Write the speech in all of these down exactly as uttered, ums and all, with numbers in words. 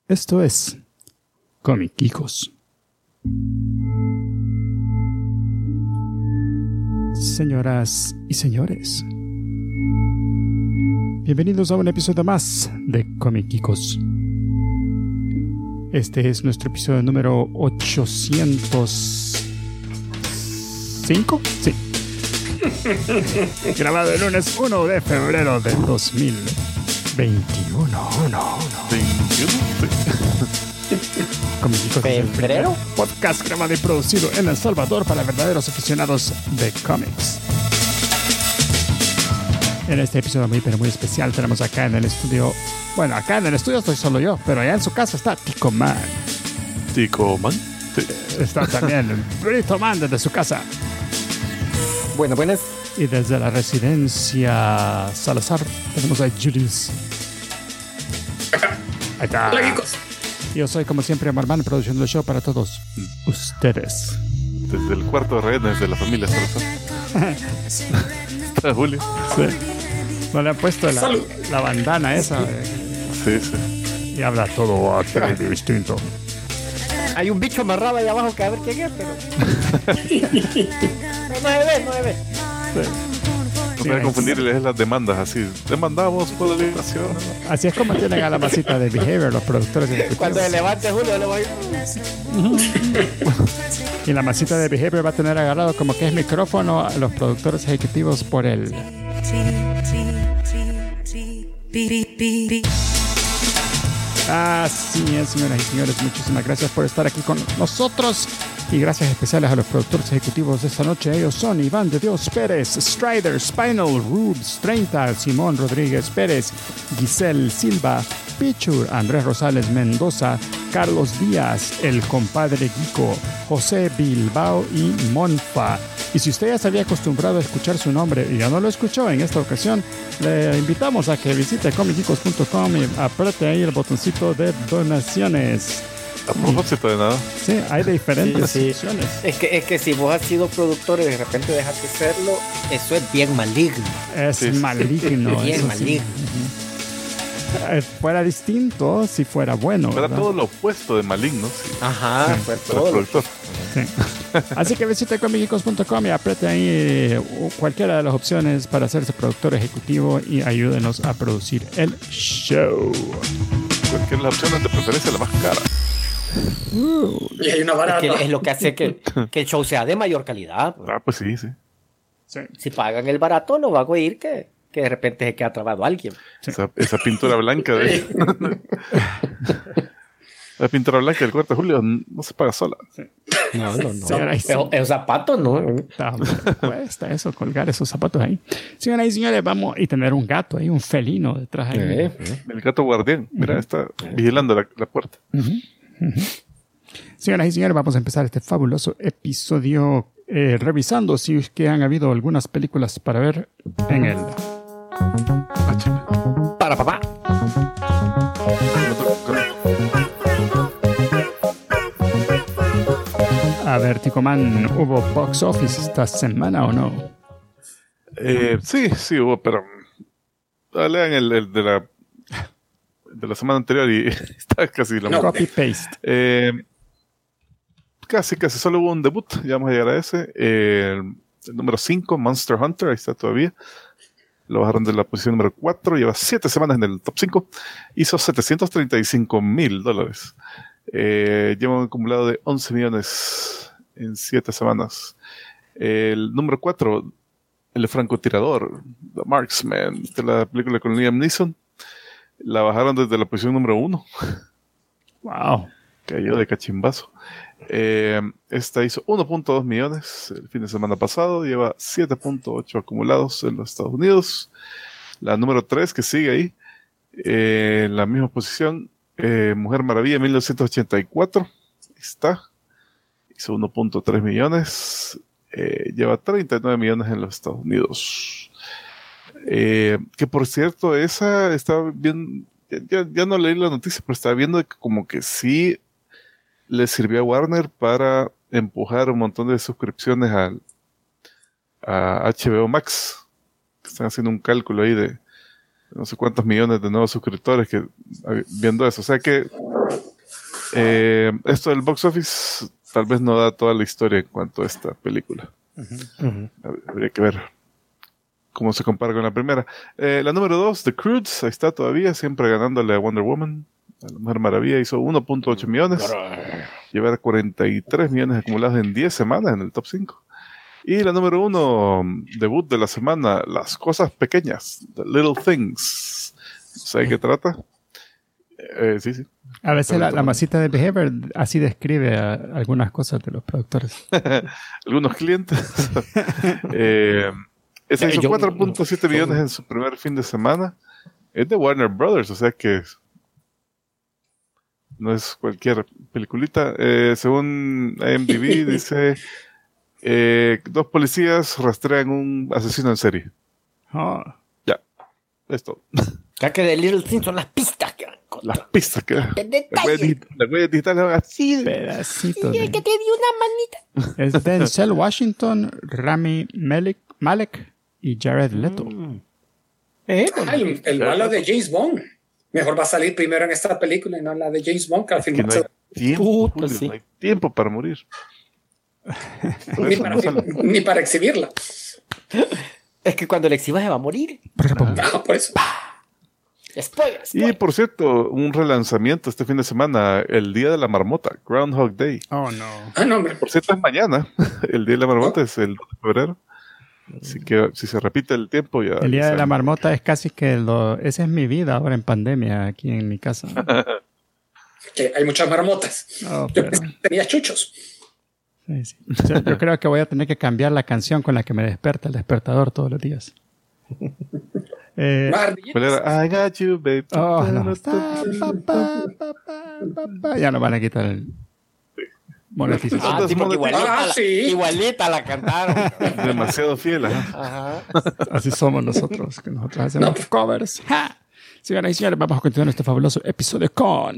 Esto es Comiquicos. Señoras y señores, bienvenidos a un episodio más de Comiquicos. Este es nuestro episodio número ochocientos cinco. Sí. Grabado el lunes uno de febrero del dos mil veintiuno. Uno, uno. Comiquicos ¿Febrero? Podcast grabado y producido en El Salvador para verdaderos aficionados de cómics. En este episodio muy pero muy especial tenemos acá en el estudio, bueno, acá en el estudio estoy solo yo, pero allá en su casa está Tico Man. Tico Man. Sí. Está también el Brito Man desde su casa. Bueno, buenas. Y desde la residencia Salazar tenemos a Julius. Ahí está. Hola, chicos. Yo soy como siempre Marman, produciendo el show para todos ustedes. Desde el cuarto de rehenes de la familia Salazar. Está Julio. Sí. No le han puesto la, Salud. la bandana esa. eh, Sí, sí. Y habla todo así distinto. Hay un bicho amarrado ahí abajo que a ver quién es, pero... no, no se ve, no se ve. No me voy a confundir y leer las demandas así. Demandamos por la liberación. Así es como tienen a la masita de Behavior los productores ejecutivos. Cuando se levante Julio le voy a... Y la masita de Behavior va a tener agarrado como que es micrófono a los productores ejecutivos por el... Así es, señoras y señores, muchísimas gracias por estar aquí con nosotros y gracias especiales a los productores ejecutivos de esta noche. Ellos son Iván de Dios Pérez, Strider, Spinal, Rubes treinta, Simón Rodríguez Pérez, Giselle Silva, Pichur, Andrés Rosales Mendoza, Carlos Díaz, el compadre Guico, José Bilbao y Monfa. Y si usted ya se había acostumbrado a escuchar su nombre y ya no lo escuchó en esta ocasión, le invitamos a que visite comiquicos punto com y apriete ahí el botoncito de donaciones. A propósito de nada. Sí, hay de diferentes Sí, sí. opciones. Es que, es que si vos has sido productor y de repente dejas de serlo, eso es bien maligno. Es Sí, sí. maligno. Bien eso sí. maligno. Eh, Fuera distinto si fuera bueno. Era ¿verdad? todo lo opuesto de maligno. Sí. Ajá, Sí, fue Para el todo. productor. Sí. Así que visite comiquicos punto com y apriete ahí eh, cualquiera de las opciones para hacerse productor ejecutivo y ayúdenos a producir el show. Cualquier las opciones de preferencia la más cara. Uh, Y hay una Es, barata. que es lo que hace que, que el show sea de mayor calidad. Ah, pues sí, sí. sí. Si pagan el barato, no va a oír que, que de repente se queda trabado alguien. Sí. Esa, esa pintura blanca de... La pintura blanca del cuarto de Julio no se paga sola. No, no, no. Señora, Es, es zapato, ¿no? Ah, cuesta eso, colgar esos zapatos ahí. Señoras y señores, vamos y tener un gato ahí, un felino detrás ahí. Eh, eh. El gato guardián. Mira, está vigilando la, la puerta. Señoras y señores, vamos a empezar este fabuloso episodio eh, revisando si es que han habido algunas películas para ver en el... Para papá. A ver, Ticoman, ¿hubo box office esta semana o no? Eh, sí, sí hubo, pero ah, lean el, el de la de la semana anterior y está casi lo No. mismo. Copy-paste. Eh, casi, casi solo hubo un debut, ya vamos a llegar a ese. Eh, el número cinco, Monster Hunter, ahí está todavía. Lo bajaron de la posición número cuatro, lleva siete semanas en el top cinco. Hizo setecientos treinta y cinco mil dólares. Eh, lleva un acumulado de once millones en siete semanas. El número cuatro, El francotirador, The Marksman, de la película con Liam Neeson. La bajaron desde la posición número uno. Wow. Cayó de cachimbazo. Eh, esta hizo uno punto dos millones el fin de semana pasado. Lleva siete punto ocho acumulados en los Estados Unidos. La número tres, que sigue ahí, eh, en la misma posición, eh, Mujer Maravilla, mil novecientos ochenta y cuatro. Ahí está. Hizo uno punto tres millones. Eh, lleva treinta y nueve millones en los Estados Unidos. Eh, que por cierto, esa estaba bien. Ya, ya no leí la noticia, pero estaba viendo que como que sí le sirvió a Warner para empujar un montón de suscripciones al, a H B O Max. Están haciendo un cálculo ahí de no sé cuántos millones de nuevos suscriptores que viendo eso. O sea que Eh, esto del box office tal vez no da toda la historia en cuanto a esta película. Uh-huh. Uh-huh. Habría que ver cómo se compara con la primera. Eh, la número dos, The Croods, ahí está todavía, siempre ganándole a Wonder Woman. A la Mujer Maravilla hizo uno punto ocho millones. Lleva cuarenta y tres millones acumulados en diez semanas en el top cinco. Y la número uno, debut de la semana, Las Cosas Pequeñas, The Little Things. ¿Sabe qué trata? Eh, sí, sí. A veces la, la masita de Behavior así describe a, algunas cosas de los productores. Algunos clientes. eh, esa hizo cuatro punto siete millones en su primer fin de semana. Es de Warner Brothers, o sea que no es cualquier peliculita. Eh, según I M D B dice... Eh, dos policías rastrean un asesino en serie. Oh. Ya, es todo. Ya que de Little Things son las pistas que van con las pistas que las huellas digitales van así pedacitos de... que te di una manita. Es Denzel Washington, Rami Malek, Malek y Jared Leto. Mm. ¿Eh? Ah, el, el malo de James Bond. Mejor va a salir primero en esta película y no en la de James Bond, que al final no hay tiempo, Julio, sí. no hay tiempo para morir. Ni para, ni para exhibirla. Es que cuando la exhibas se va a morir. No, por eso. Spoiler, spoiler. Y por cierto, un relanzamiento este fin de semana, el Día de la Marmota, Groundhog Day. Oh, no. Ah, no, hombre. Por cierto, es mañana. El Día de la Marmota oh. es el dos de febrero. Así que si se repite el tiempo ya... El Día ya de la Marmota es casi que... Lo, esa es mi vida ahora en pandemia aquí en mi casa. Que hay muchas marmotas. Oh, pero... Yo tenía chuchos. Sí, sí. Yo, yo creo que voy a tener que cambiar la canción con la que me despierta el despertador todos los días. Eh, I got you, babe. Oh, no. Pa, pa, pa, pa, pa, pa. Ya no van a quitar el monetización. Ah, tipo igualita, ah, la, sí. igualita la cantaron. Demasiado fiel. ¿eh? Ajá. Así somos nosotros, que nosotros hacemos no. covers. ¡Ja! Señoras y señores, vamos a continuar este fabuloso episodio con...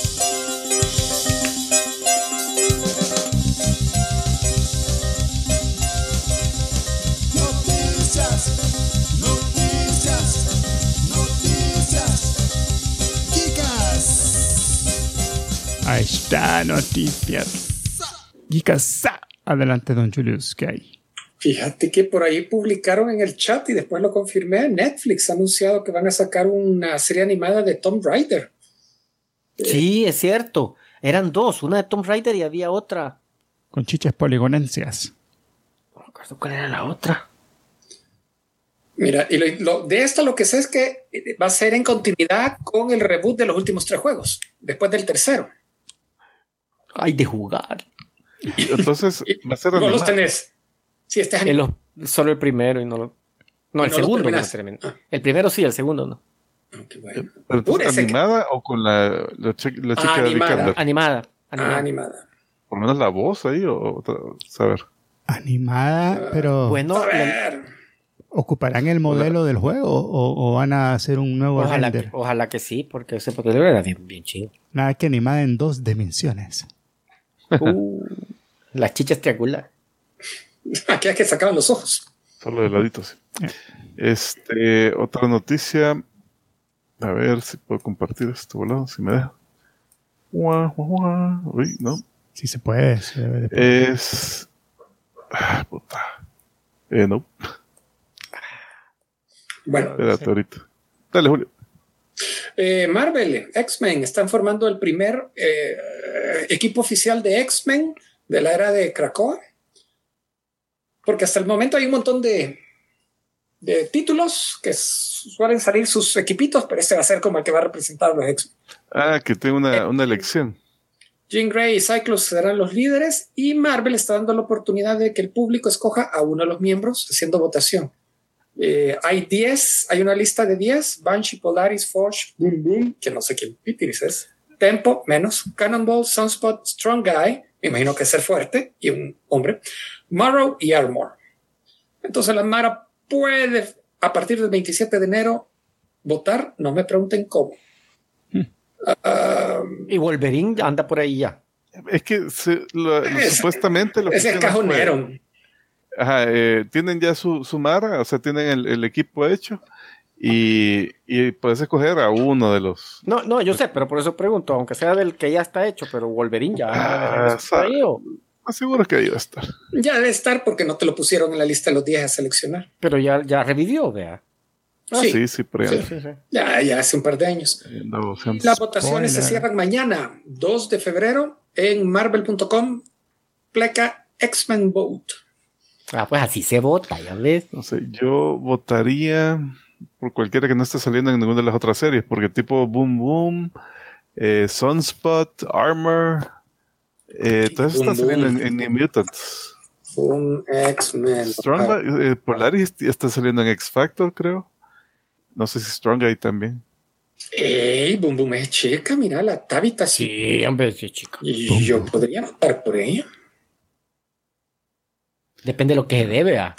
Ahí está, noticias. Geekas. Adelante, don Julius, ¿qué hay? Fíjate que por ahí publicaron en el chat y después lo confirmé. Netflix ha anunciado que van a sacar una serie animada de Tomb Raider. Sí, es cierto. Eran dos, una de Tomb Raider y había otra. Con chiches poligonencias. No me acuerdo cuál era la otra. Mira, y lo, lo, de esto lo que sé es que va a ser en continuidad con el reboot de los últimos tres juegos, después del tercero. Hay de jugar. Y entonces va a ser no los tenés. Sí, este es el, solo el primero y no lo... No, el no segundo no ah. El primero sí, el segundo no. Okay, bueno. ¿Pero entonces, animada que... o con la, la, chica, la chica ah, de animada. Vikander? Animada. Animada. Ah, animada. Por lo menos la voz ahí o saber. Animada, pero... Bueno, la... ¿ocuparán el modelo del juego o, o van a hacer un nuevo ojalá render? Que, ojalá que sí, porque ese modelo era bien, bien chido. Nada que animada en dos dimensiones. Uh, las chichas triangulares. Aquí hay que sacar los ojos. Solo de laditos. Sí. Este, otra noticia. A ver si puedo compartir esto volado, si me deja. Uy, no. Sí se puede. Se debe de poder. Es. Ah, puta. Eh, no. Bueno. Espérate sí. ahorita. Dale, Julio. Eh, Marvel, X-Men, están formando el primer eh, equipo oficial de X-Men de la era de Krakoa. Porque hasta el momento hay un montón de, de títulos que suelen salir sus equipitos, pero este va a ser como el que va a representar a los X-Men. Ah, que tengo una, eh, una elección. Jean Grey y Cyclops serán los líderes y Marvel está dando la oportunidad de que el público escoja a uno de los miembros haciendo votación. Eh, hay diez, hay una lista de diez: Banshee, Polaris, Forge, Boom Boom, que no sé quién Pitiris es, Tempo, menos, Cannonball, Sunspot, Strong Guy, me imagino que es el fuerte y un hombre, Marrow y Armor. Entonces la Mara puede, a partir del veintisiete de enero, votar, no me pregunten cómo. Hmm. Uh, y Wolverine anda por ahí ya. Es que se, lo, es, supuestamente lo que es el cajonero. Ajá, eh, tienen ya su, su Mara, o sea, tienen el, el equipo hecho Y, y puedes escoger a uno de los... No, no, yo sé, pero por eso pregunto, aunque sea del que ya está hecho, pero Wolverine ya... Ah, está ahí, ¿o? Seguro que ahí va a estar. Ya debe estar porque no te lo pusieron en la lista de los diez a seleccionar. Pero ya, ya revivió, vea. Ah, sí, sí, sí, pero ya, sí, sí, sí. ya, ya hace un par de años. Eh, no, Las votaciones se cierran mañana, dos de febrero, en marvel punto com, pleca X-Men Vote. Ah, pues así se vota, ya ves. No sé, yo votaría por cualquiera que no esté saliendo en ninguna de las otras series, porque tipo Boom Boom, eh, Sunspot, Armor, eh, todas están saliendo en, en New Mutants. Un X-Men. Strong, eh, Polaris está saliendo en X Factor, creo. No sé si Strong ahí también. Ey, Boom Boom es chica, mira, la Tabitha sí. Sí, hombre, sí, chica. Y Boom, yo boom. podría votar por ella. Depende de lo que se debe, ¿ah?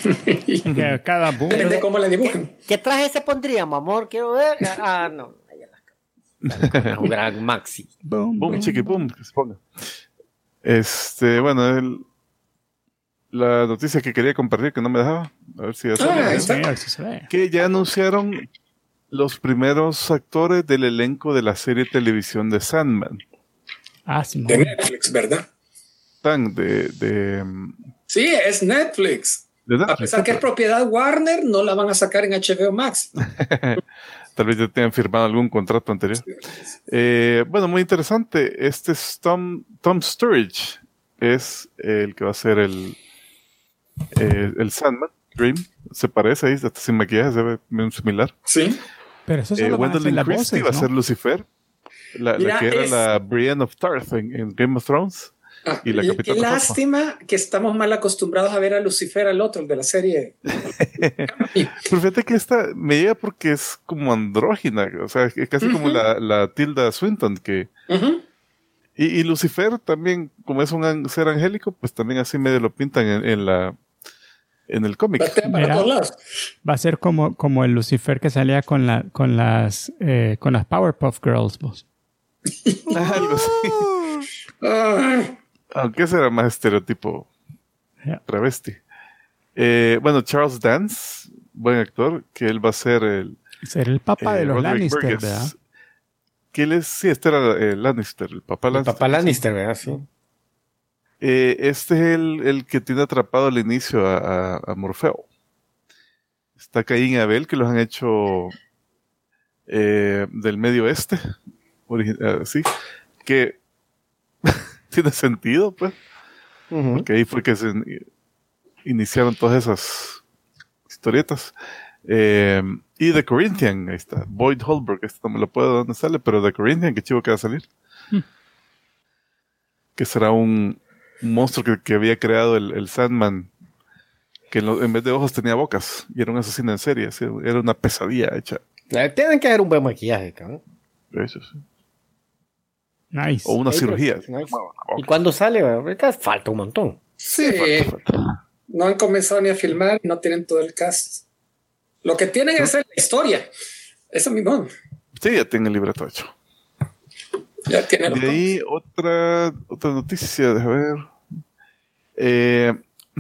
Cada boom. Depende de cómo la dibujan. ¿Qué, ¿Qué traje se pondríamos, amor? Quiero ver. Ah, no. Un gran maxi. Boom, boom, chiqui, boom, que se ponga. Este, bueno, el, la noticia que quería compartir, que no me dejaba. A ver si ya ah, sale. Sí, que ya anunciaron los primeros actores del elenco de la serie de televisión de Sandman. Ah, sí. De Netflix, ¿verdad? Tan de... de sí, es Netflix. Netflix. A pesar que es propiedad Warner, no la van a sacar en H B O Max. Tal vez ya tengan firmado algún contrato anterior. Eh, bueno, muy interesante. Este es Tom, Tom Sturridge. Es el que va a ser el, eh, el Sandman, Dream. Se parece ahí, hasta sin maquillaje, se ve muy similar. Sí. Pero eso solo eh, Gwendolyn Christie va a ser Lucifer. La, Mira, la que era es... la Brienne of Tarth en, en Game of Thrones. Ah, y la y, qué lástima que estamos mal acostumbrados a ver a Lucifer, al otro, el de la serie. Pero fíjate que esta me llega porque es como andrógina, o sea, es casi uh-huh. como la, la Tilda Swinton que... Uh-huh. y, y Lucifer también, como es un ser angélico, pues también así medio lo pintan en, en la en el cómic. Va a ser como, como el Lucifer que salía con, la, con, las, eh, con las Powerpuff Girls, vos. Algo así. Uh. Aunque ese era más estereotipo yeah. travesti. Eh, bueno, Charles Dance, buen actor, que él va a ser el... Ser el papá eh, de los Roderick Lannister, Burgess, ¿verdad? Que él es, sí, este era el Lannister, el papá el Lannister. papá Lannister, ¿verdad? Sí. Eh, este es el, el que tiene atrapado al inicio a, a, a Morfeo. Está Caín y Abel, que los han hecho eh, del Medio Oeste, uh, sí, que... tiene sentido, pues. Uh-huh. Porque ahí fue que se iniciaron todas esas historietas. Eh, y The Corinthian, ahí está. Boyd Holbrook, este no me lo puedo dónde sale, pero The Corinthian, qué chivo que va a salir. Hmm. Que será un, un monstruo que, que había creado el, el Sandman, que en, lo, en vez de ojos tenía bocas, y era un asesino en serie, así, era una pesadilla hecha. Tienen que haber un buen maquillaje, cabrón. Eso sí. Nice. O una Nice. cirugía. Nice. ¿Y cuándo sale? Falta un montón. Sí. Falta, falta. No han comenzado ni a filmar, no tienen todo el cast. Lo que tienen ¿no? es la historia. Eso mismo. Sí, ya tienen el libreto hecho. Ya tienen. De ahí otra, otra noticia, déjame ver. Eh,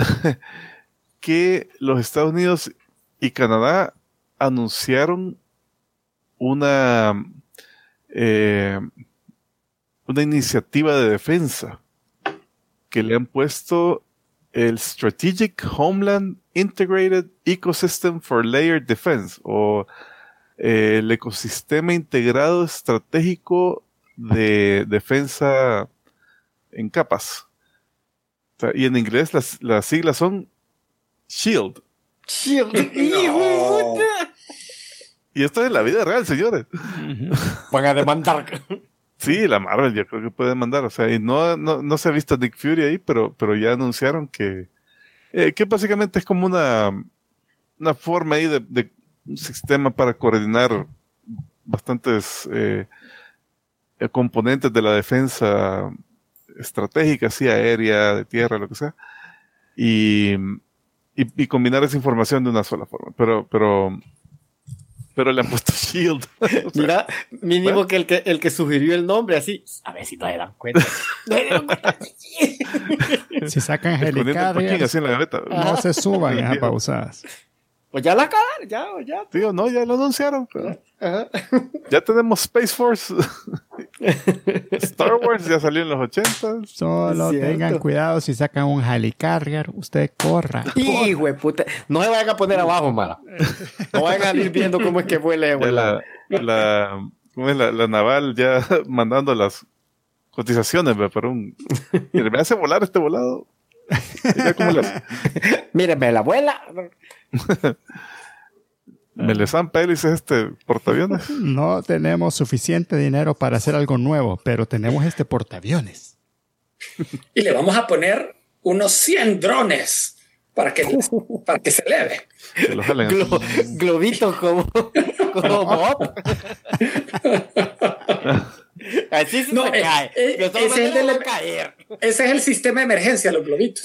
que los Estados Unidos y Canadá anunciaron una... Eh, una iniciativa de defensa que le han puesto el Strategic Homeland Integrated Ecosystem for Layered Defense o eh, el ecosistema integrado estratégico de defensa en capas. O sea, y en inglés las, las siglas son SHIELD. SHIELD. No. Y esto es la vida real, señores. Van a demandar. Sí, la Marvel yo creo que puede mandar, o sea, y no, no, no se ha visto a Nick Fury ahí, pero, pero ya anunciaron que, eh, que básicamente es como una, una forma ahí de, de un sistema para coordinar bastantes eh, componentes de la defensa estratégica, así aérea, de tierra, lo que sea, y, y, y combinar esa información de una sola forma, pero, pero pero le han puesto SHIELD. O sea, mira, mínimo ¿bueno? que el que el que sugirió el nombre así, a ver si no se dan cuenta. No se dan cuenta. Si sacan Helicarriers, así en la gaveta. No se suban a pausadas. Pues ya la cagaron, ya, ya. Tío, no, ya lo anunciaron. Pero Ajá. ya tenemos Space Force. Star Wars ya salió en los ochenta. Solo Cierto. tengan cuidado si sacan un Helicarrier, usted corra. Y, güey, puta. No se vayan a poner abajo, mala. No vayan a ir viendo cómo es que vuela. Ya la, la, ¿cómo es la, la naval ya mandando las cotizaciones, ¿ve? Para un... Mire, me hace volar este volado. Mira cómo las... Mírenme, la abuela. Me le zampa hélices este portaaviones. No tenemos suficiente dinero para hacer algo nuevo, pero tenemos este portaaviones. Y le vamos a poner unos cien drones para que, para que se eleve. Que lo jalen. Glo- globitos como, como Bob. Así sí No, se eh, cae. eh, De todas ese es el maneras de va la- a caer. Ese es el sistema de emergencia, los globitos.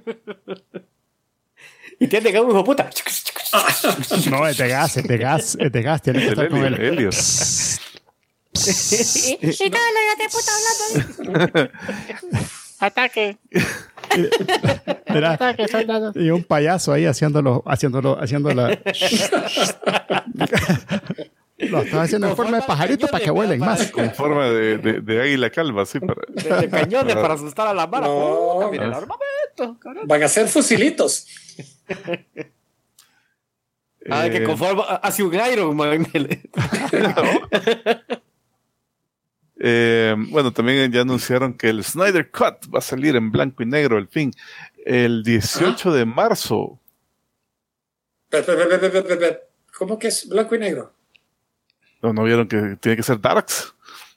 Y tiene que un hijo de puta. No, es de gas, es de gas, es de gas. Tiene que El estar con helio, el... helio. Y todo lo de puta hablando ahí. Ataque. Mira, Ataque, soldado. y un payaso ahí haciéndolo, haciéndolo, haciendo la... Lo estaba haciendo en forma de pajarito para que vuelen más. Con forma de, de, de águila calva, sí. Para, De, de cañones para asustar a las balas. No. Puta, mira el armamento, cabrón. Van a ser fusilitos. Ah, eh, que conforma hacia un Iron Man. eh, bueno, también ya anunciaron que el Snyder Cut va a salir en blanco y negro al fin el dieciocho de marzo. Pe- pe- pe- pe- pe- pe- pe- ¿Cómo que es blanco y negro? ¿No, no vieron que tiene que ser Darks?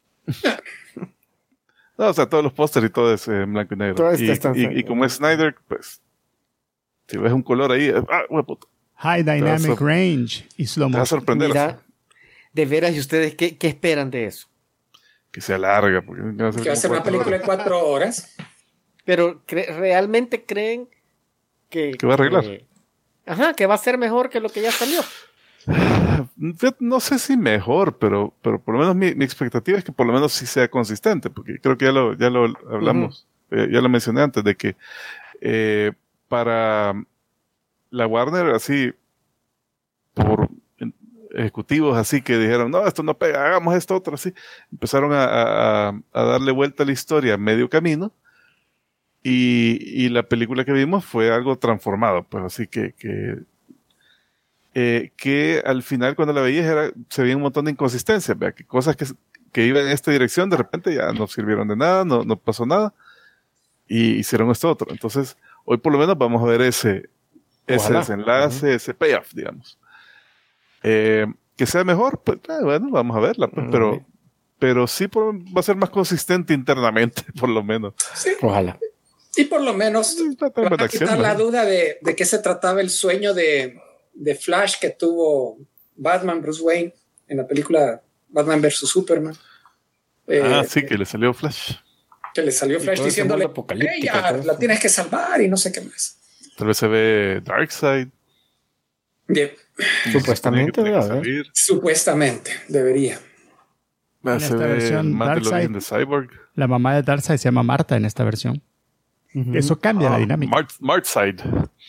No, o sea, todos los pósteres y todo es en blanco y negro. Todo esto Y, está en y- blanco. y como es Snyder, pues, si ves un color ahí, ah, hueputa, High Te Dynamic vas a- Range y Slow te va a Motion. sorprender. Mira, de veras, ¿y ustedes qué, qué esperan de eso? Que sea larga. Porque va a ser Que va a como ser una cuatro película horas. de cuatro horas. Pero cre- ¿realmente creen que... Que va a arreglar. que- ajá, que va a ser mejor que lo que ya salió. Yo no sé si mejor, pero, pero por lo menos mi, mi expectativa es que por lo menos sí sea consistente, porque creo que ya lo, ya lo hablamos, eh, ya lo mencioné antes, de que eh, para la Warner, así, por en- ejecutivos así que dijeron, no, esto no pega, hagamos esto otro, así, empezaron a, a, a darle vuelta a la historia a medio camino, y, y la película que vimos fue algo transformado, pues así que, que Eh, que al final cuando la veías era, se veía un montón de inconsistencias, ¿vea? Que cosas que, que iban en esta dirección de repente ya no sirvieron de nada, no, no pasó nada y hicieron esto otro. Entonces hoy por lo menos vamos a ver ese, ese Ojalá. desenlace, uh-huh. ese payoff, digamos. Eh, que sea mejor, pues eh, bueno, vamos a verla, pues, uh-huh. pero, pero sí por, va a ser más consistente internamente, por lo menos. Sí. Ojalá. Y por lo menos van a quitar la duda de, de qué se trataba el sueño de de Flash que tuvo Batman Bruce Wayne en la película Batman versus Superman. Eh, ah, sí, que le salió Flash. Que le salió Flash diciéndole, ella la tienes que salvar y no sé qué más. Tal vez se ve Darkseid. Bien. Supuestamente, ¿verdad? Supuestamente, debería. Ah, se ve versión, Mandalorian de Cyborg. La mamá de Darkseid se llama Marta en esta versión. Uh-huh. Eso cambia ah, la dinámica. Mart, Martside.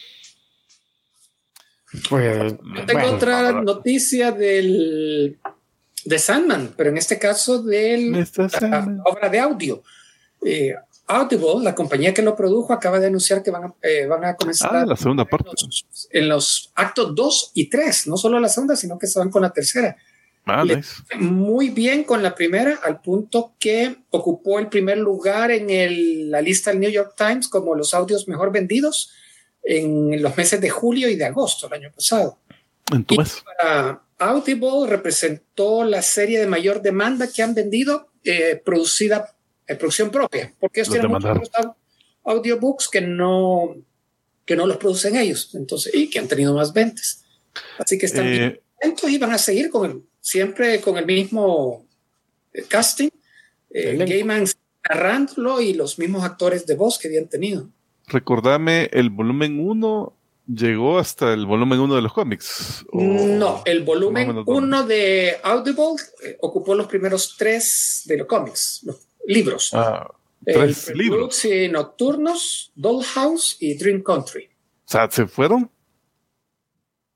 Pues, Yo tengo bueno, otra ahora. noticia del de Sandman, pero en este caso de la obra de audio. Eh, Audible, la compañía que lo produjo, acaba de anunciar que van a, eh, van a comenzar ah, la segunda parte. En los, en los actos dos y tres, no solo la segunda, sino que se van con la tercera. Ah, nice. Muy bien con la primera, al punto que ocupó el primer lugar en el, la lista del New York Times como los audios mejor vendidos en los meses de julio y de agosto del año pasado. Entonces, y para Audible representó la serie de mayor demanda que han vendido, eh, producida en producción propia, porque ellos tienen muchos audiobooks que no, que no los producen ellos, entonces, y que han tenido más ventas. Así que están eh, bien contentos y van a seguir con el, siempre con el mismo eh, casting, eh, Gaiman narrándolo y los mismos actores de voz que habían tenido. Recordame, el volumen uno llegó hasta el volumen uno de los cómics. ¿O? No, el volumen uno de Audible eh, ocupó los primeros tres de los cómics, los libros. Ah, tres el libros. Y Nocturnos, Dollhouse y Dream Country. O sea, se fueron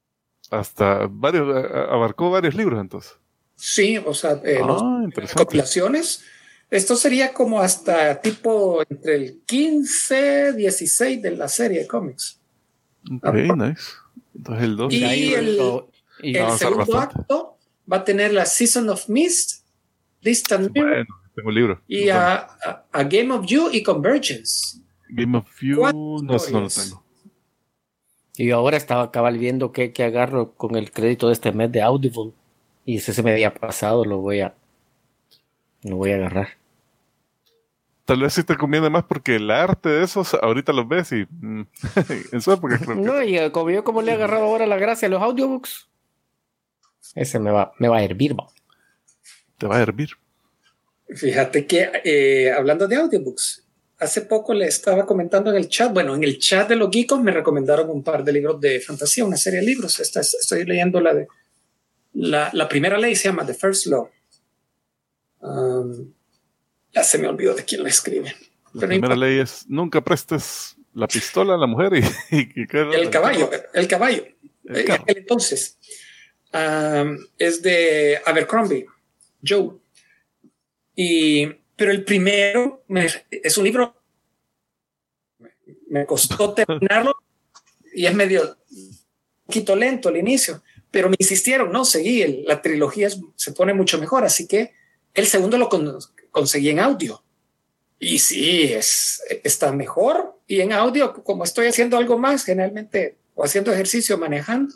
hasta varios, abarcó varios libros entonces. Sí, o sea, eh, Ah, los- interesante. compilaciones. Esto sería como hasta tipo entre el quince, dieciséis de la serie de cómics. Ok, nice. Entonces el dos. Y ahí el- lo- y- El avanzar segundo bastante. acto va a tener la Season of Mist, Distant Mirror Bueno, tengo el libro. y a, a- a Game of You y Convergence. Game of You, Cuatro no, eso no lo historias. tengo. y ahora estaba cabal viendo que, que agarro con el crédito de este mes de Audible. Y ese se me había pasado, lo voy a lo voy a agarrar. Tal vez sí te conviene más porque el arte de esos ahorita los ves y mm, en su época creo que No, y eh, como yo como le he agarrado ahora la gracia a los audiobooks, ese me va, me va a hervir, va. te va a hervir. Fíjate que eh, hablando de audiobooks, hace poco le estaba comentando en el chat, bueno, en el chat de los geekos me recomendaron un par de libros de fantasía, una serie de libros. Esta, estoy leyendo la de la, la primera ley, se llama The First Law. Um, ya se me olvidó de quién la escribe. La Pero primera importa. ley es nunca prestes la pistola a la mujer y, y, y que- El caballo, el caballo. El En carro. aquel entonces. Um, es de Abercrombie, Joe. Y, pero el primero me- es un libro, me costó terminarlo y es medio un poquito lento al inicio, pero me insistieron, no, seguí, el- la trilogía es- se pone mucho mejor, así que el segundo lo con- conseguí en audio. Y sí, es, está mejor. Y en audio, como estoy haciendo algo más, generalmente, o haciendo ejercicio, manejando,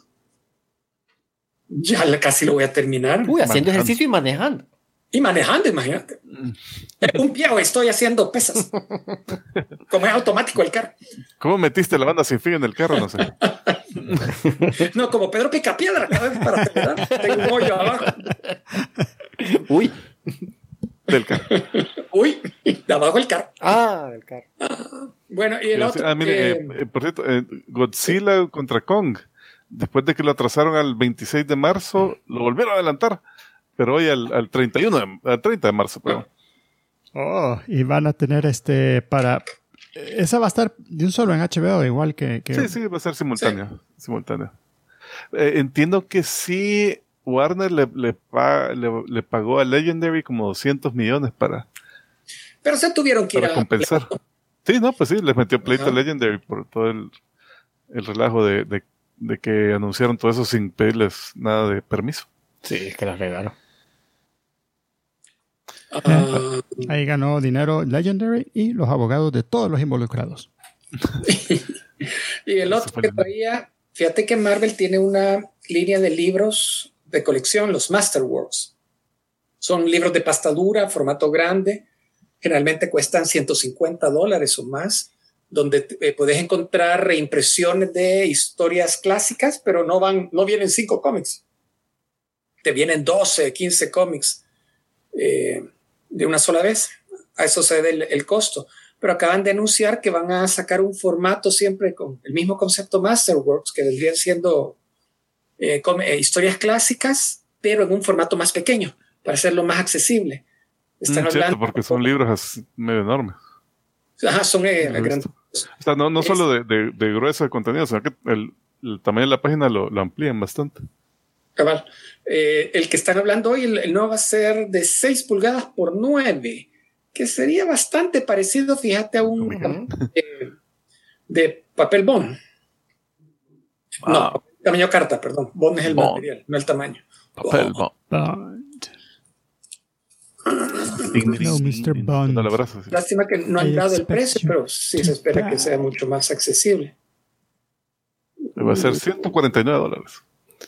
ya la- casi lo voy a terminar. Uy, haciendo Manejando. ejercicio y manejando. Y manejando, imagínate. En un pie estoy haciendo pesas. Como es automático el carro. ¿Cómo metiste la banda sin fin en el carro? No sé. No, como Pedro Picapiedra, cada vez para acelerar. Tengo un hoyo abajo. Uy. Del carro. Uy, de abajo el carro. Ah, el carro. Bueno, y el otro. Ah, mire, eh, eh, eh, por cierto, eh, Godzilla contra Kong, después de que lo atrasaron al veintiséis de marzo, lo volvieron a adelantar, pero hoy al, al treinta y uno de, al treinta de marzo, perdón. Oh, y van a tener este para... Esa va a estar de un solo en H B O, igual que... que- Sí, sí, va a ser simultáneo. simultáneo. Eh, entiendo que sí, Warner le, le, pa- le, le pagó a Legendary como doscientos millones para, pero se tuvieron que ir para a. compensar. Sí, no, pues sí, les metió pleito Ajá. a Legendary por todo el, el relajo de, de, de que anunciaron todo eso sin pedirles nada de permiso. Sí, es que la regaron. Ah, Ahí ganó dinero Legendary y los abogados de todos los involucrados. y el Eso otro fue que el- traía. Fíjate que Marvel tiene una línea de libros de colección, los Masterworks. Son libros de pasta dura, formato grande. Generalmente cuestan ciento cincuenta dólares o más, donde eh, puedes encontrar reimpresiones de historias clásicas, pero no van, no vienen cinco cómics. Te vienen doce, quince cómics eh, de una sola vez. A eso se debe el, el costo. Pero acaban de anunciar que van a sacar un formato siempre con el mismo concepto Masterworks, que vendrían siendo eh, com- eh, historias clásicas, pero en un formato más pequeño, para hacerlo más accesible. Están Mm, cierto, hablando, porque son libros así medio enormes. Ajá, son eh, Lo he grandes. visto. O sea, no, no Es- solo de, de, de grueso de contenido, sino que el, el tamaño de la página lo, lo amplían bastante. Cabal. Eh, el que están hablando hoy, el, el nuevo va a ser de seis pulgadas por nueve, que sería bastante parecido, fíjate, a un Ujú. eh, de papel bond. No, Ah. tamaño carta, perdón. Bond es el Bond. material, no el tamaño. Papel, Oh. Bond. Hello, mister Bond. Dale abrazo, sí. Lástima que no han I dado el expect precio, you pero sí se espera que sea mucho más accesible. Va a ser ciento cuarenta y nueve dólares.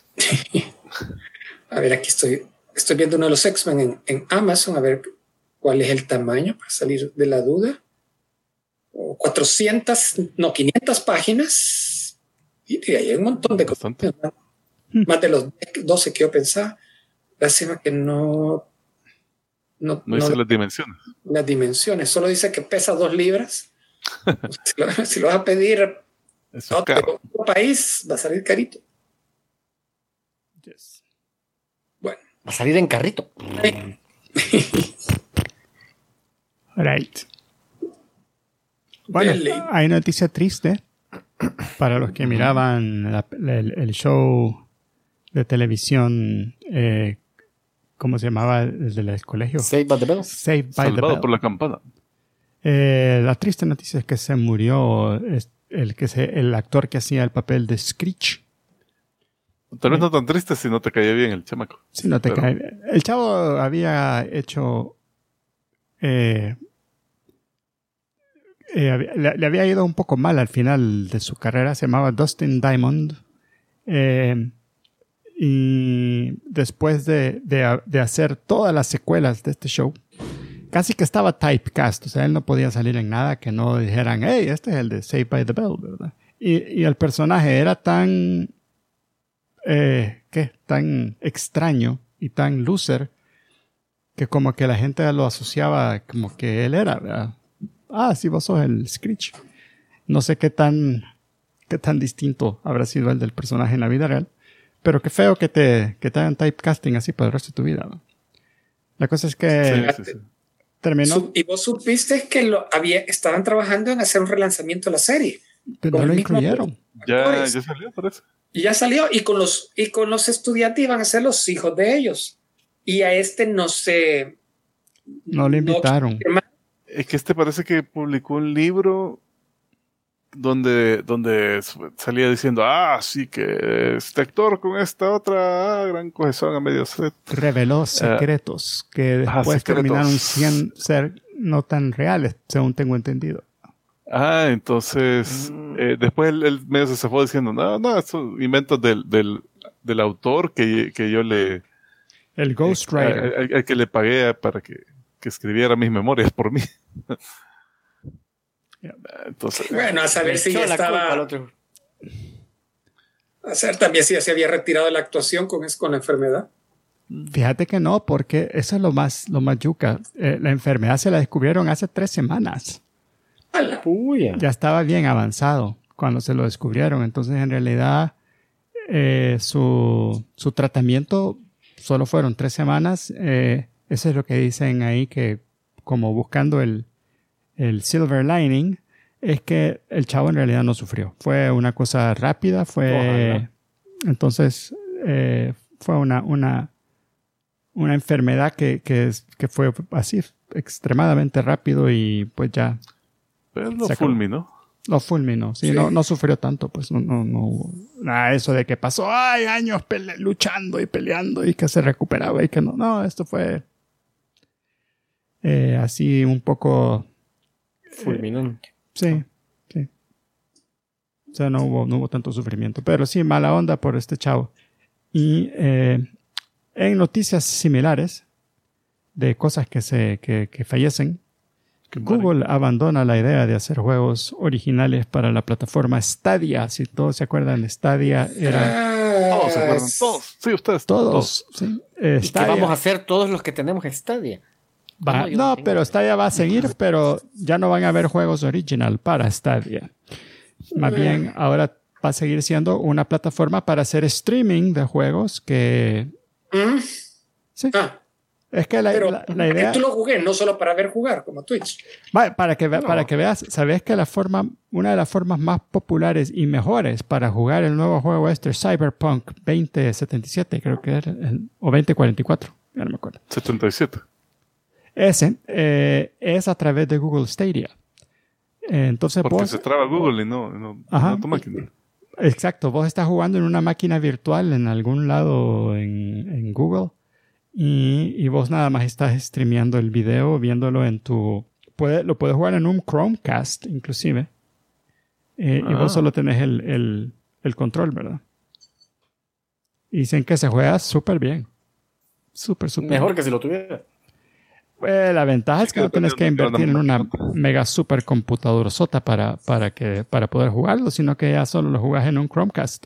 A ver, aquí estoy, estoy viendo uno de los X-Men en, en Amazon, a ver cuál es el tamaño para salir de la duda. Oh, cuatrocientas, no, quinientas páginas. Y hay un montón de cosas. Bastante. Más de los doce que yo pensaba. Lástima que no, no, No no dice las dimensiones. las dimensiones. Solo dice que pesa dos libras. si, lo, si lo vas a pedir Eso a es caro. otro, otro país, va a salir carito. Yes. Bueno, Va a salir en carrito. eh, Right. Bueno, Dele. hay noticia triste para los que miraban la- el, el show de televisión, eh, ¿cómo se llamaba el del colegio? Saved by the Bell. Saved by Salvado the Bell. por la campana. Eh, la triste noticia es que se murió el, que se, el actor que hacía el papel de Screech. Tal vez no tan triste si no te caía bien el chamaco. Sí, no te Pero- cae bien. El chavo había hecho... Eh, eh, había- le, le había ido un poco mal al final de su carrera. Se llamaba Dustin Diamond. Eh, y después de, de, de hacer todas las secuelas de este show, casi que estaba typecast. O sea, él no podía salir en nada que no dijeran, hey, este es el de Saved by the Bell, ¿verdad? Y, y el personaje era tan... Eh, ¿qué? Tan extraño y tan loser que como que la gente lo asociaba como que él era, ¿verdad? Ah, sí, vos sos el Screech. No sé qué tan qué tan distinto habrá sido el del personaje en la vida real, pero qué feo que te, que te hagan typecasting así por el resto de tu vida, ¿no? La cosa es que Sí, sí, sí. terminó, Su- y vos supiste que lo había, estaban trabajando en hacer un relanzamiento de la serie. pero no con lo el mismo- incluyeron. Ya, actores. ya salió, parece. Y ya salió. Y con los, y con los estudiantes iban a ser los hijos de ellos. Y a este no se... No le invitaron. Es que este parece que publicó un libro donde, donde salía diciendo, ah, sí, que este actor con esta otra ah, gran cohesión a medio set. Reveló secretos que ah, después secretos. terminaron sin ser no tan reales, según tengo entendido. Ah, entonces, Mm. eh, después él, él medio se fue diciendo, no, no, estos son inventos del, del, del autor que, que yo le... El Ghostwriter. eh, al- al que le pagué para que, que escribiera mis memorias por mí. Entonces, Bueno, a saber si Echó ya la culpa al estaba... otro. A saber también si ya se había retirado de la actuación con, es- con la enfermedad. Fíjate que no, porque eso es lo más, lo más yuca. Eh, la enfermedad se la descubrieron hace tres semanas. ¡Hala! Puya. Ya estaba bien avanzado cuando se lo descubrieron. Entonces, en realidad, eh, su, su tratamiento solo fueron tres semanas. Eh, eso es lo que dicen ahí, que como buscando el, el silver lining, es que el chavo en realidad no sufrió. Fue una cosa rápida, fue... Ojalá. Entonces, eh, fue una, una, una enfermedad que, que, es- que fue así, extremadamente rápido y pues ya pero lo se acabó. fulminó. lo fulminó. Sí, Sí. No, no sufrió tanto, pues no, no, no hubo nada eso de que pasó ay, años pele- luchando y peleando y que se recuperaba y que no. No, esto fue eh, así un poco... Fulminante. Sí, sí. O sea, no hubo, no hubo tanto sufrimiento. Pero sí, mala onda por este chavo. Y eh, en noticias similares de cosas que, se, que, que fallecen, Google abandona la idea de hacer juegos originales para la plataforma Stadia. Si todos se acuerdan, Stadia era... Ah, Todos se acuerdan, todos. Sí, ustedes. Todos. ¿sí? Eh, ¿Y qué Stadia vamos a hacer todos los que tenemos Stadia? va- No, yo no, no tengo. pero Stadia va a seguir, pero ya no van a haber juegos original para Stadia. Más bien, ahora va a seguir siendo una plataforma para hacer streaming de juegos que... ¿Mm? Sí, Ah, es que la, pero la- la idea... tú lo jugué, no solo para ver jugar como Twitch. Va, para, que, ve- No. para que veas, ¿sabes que la forma, una de las formas más populares y mejores para jugar el nuevo juego este, Cyberpunk veinte setenta y siete, creo que era, el- o veinte cuarenta y cuatro, ya no me acuerdo. setenta y siete. Ese eh, es a través de Google Stadia. Eh, Entonces Porque vos, se traba Google y no, no, Ajá. no tu máquina. exacto, vos estás jugando en una máquina virtual en algún lado en, en Google y, y vos nada más estás streameando el video, viéndolo en tu... Puede, lo puedes jugar en un Chromecast, inclusive. Eh, Y Ah. vos solo tenés el, el, el control, ¿verdad? Y dicen que se juega súper bien. Súper, súper Mejor bien. que si lo tuviera. Eh, la ventaja es que Sí, no tenés que depende de invertir en dónde una anda. mega super computadora sota para, para, que, para poder jugarlo, sino que ya solo lo jugás en un Chromecast.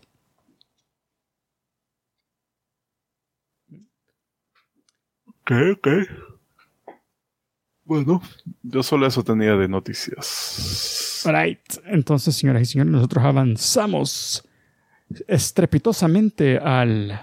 Ok, ok. Bueno, yo solo eso tenía de noticias. Right. Entonces, señoras y señores, nosotros avanzamos estrepitosamente al...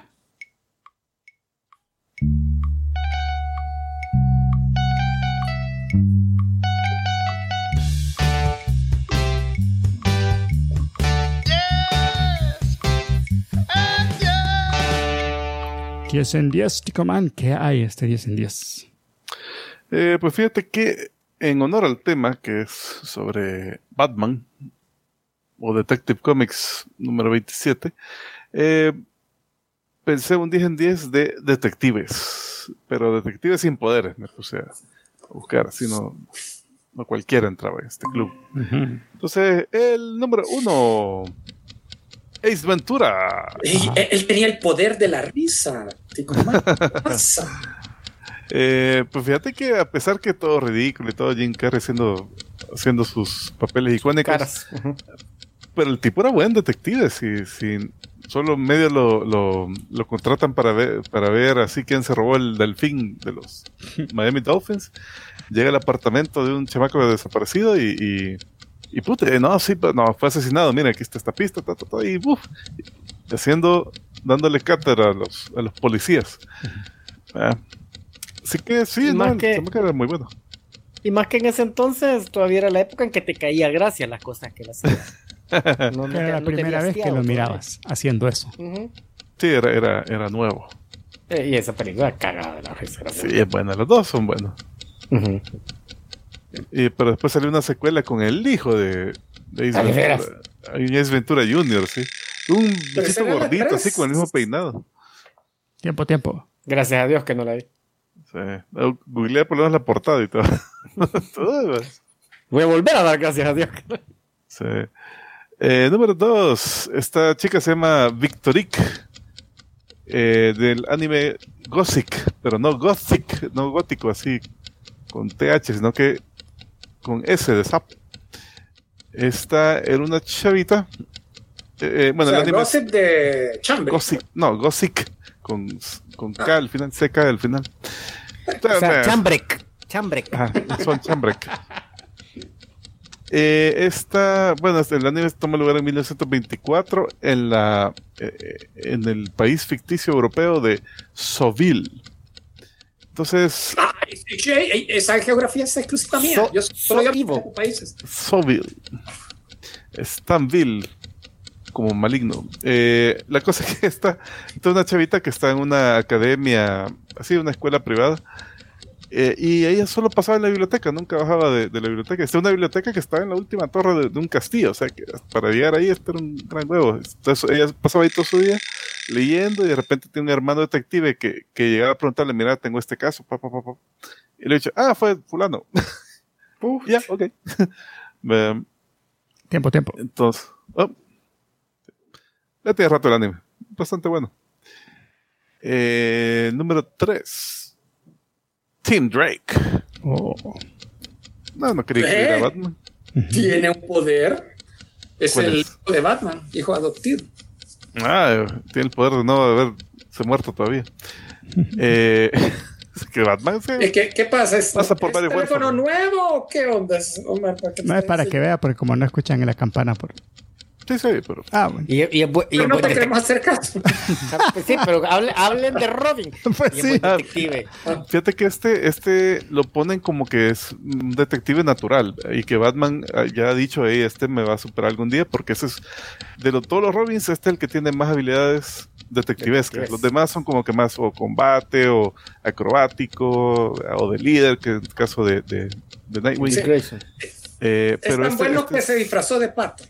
diez en diez, Tico Man, ¿qué hay este diez en diez? Eh, pues fíjate que en honor al tema que es sobre Batman o Detective Comics número veintisiete, eh, pensé un diez en diez de detectives, pero detectives sin poderes. Me puse a buscar, así no, no cualquiera entraba en este club. Uh-huh. Entonces, el número uno, Ace Ventura. Ey, él, él tenía el poder de la risa. ¿Qué pasa? Eh, pues fíjate que a pesar que todo ridículo y todo Jim Carrey haciendo, haciendo sus papeles icónicos, uh-huh. pero el tipo era buen detective. Si, si solo medio lo, lo, lo contratan para ver, para ver así quién se robó el delfín de los Miami Dolphins, llega al apartamento de un chamaco desaparecido y, y, y puta, no, sí, no, fue asesinado. Mira, aquí está esta pista, ta, ta, ta, y uf, haciendo, dándole cátedra a los, a los policías. Uh-huh. Ah. Así que sí, y no, más que, era muy bueno. Y más que en ese entonces todavía era la época en que te caía gracia las cosas que él hacía. No, no, era la no primera vez que lo mirabas todavía haciendo eso. Uh-huh. Sí, era, era, era nuevo. Eh, y esa película cagada de la risa. Sí, es buena, los dos son buenos. Uh-huh. Y, pero después salió una secuela con el hijo de, de Ace Ventura. Ace Ventura junior, sí. Un bichito gordito, así con el mismo peinado. Tiempo, tiempo. Gracias a Dios que no la vi. Sí. Googleé por lo menos la portada y todo. todo Voy a volver a dar gracias a Dios. Sí. Eh, número dos. Esta chica se llama Victorique. Eh, del anime Gothic. Pero no Gothic, no gótico así con T H, sino que con S de sapo. Esta era una chavita. Eh, bueno, o sea, el anime. Gossip de Chambre. Gothic, no, Gothic con, con K al final, C K al final. O sea, Chambrek. Chambrek. Ah, son Chambrek. Eh, esta, bueno, el anime toma lugar en mil novecientos veinticuatro en la eh, en el país ficticio europeo de Soville. Entonces, ah, esa geografía es exclusiva mía. So, Yo solo so vivo países. Soville, Stanville, como maligno. Eh, la cosa es que esta, esta es una chavita que está en una academia, así, una escuela privada. Eh, y ella solo pasaba en la biblioteca, nunca bajaba de, de la biblioteca. Esta es una biblioteca que está en la última torre de, de un castillo, o sea que para llegar ahí este era un gran huevo. Entonces ella pasaba ahí todo su día leyendo y de repente tiene un hermano detective que, que llegaba a preguntarle, mira, tengo este caso, pa, pa, pa, pa. Y le he dicho, ah, fue fulano. uh, ya, ok. um, tiempo, tiempo. Entonces, oh, ya tiene rato el anime, bastante bueno. Eh, número tres. Tim Drake. Oh. No, no quería que era Batman. Tiene un poder. Es el es? hijo de Batman, hijo adoptivo. Ah, tiene el poder de no haberse muerto todavía. eh, que Batman se... ¿Qué, ¿Qué pasa? ¿Es, pasa por ¿es varios teléfono huérfanos. nuevo o qué onda, Omar? Para que no es para que vea, porque como no escuchan en la campana por... Sí, sí, pero... Ah, bueno. Y, y, y, y pero no te queremos hacer caso. Pues sí, pero hablen, hablen de Robin. Pues y sí. Ah, detective. Fíjate que este, este lo ponen como que es un detective natural y que Batman ya ha dicho, hey, este me va a superar algún día, porque ese es, de lo, todos los Robins, este es el que tiene más habilidades detectivescas. Los demás son como que más o combate o acrobático o de líder, que en el caso de, de, de Nightwing. Sí. Eh, es pero tan este, bueno este que es... se disfrazó de pato.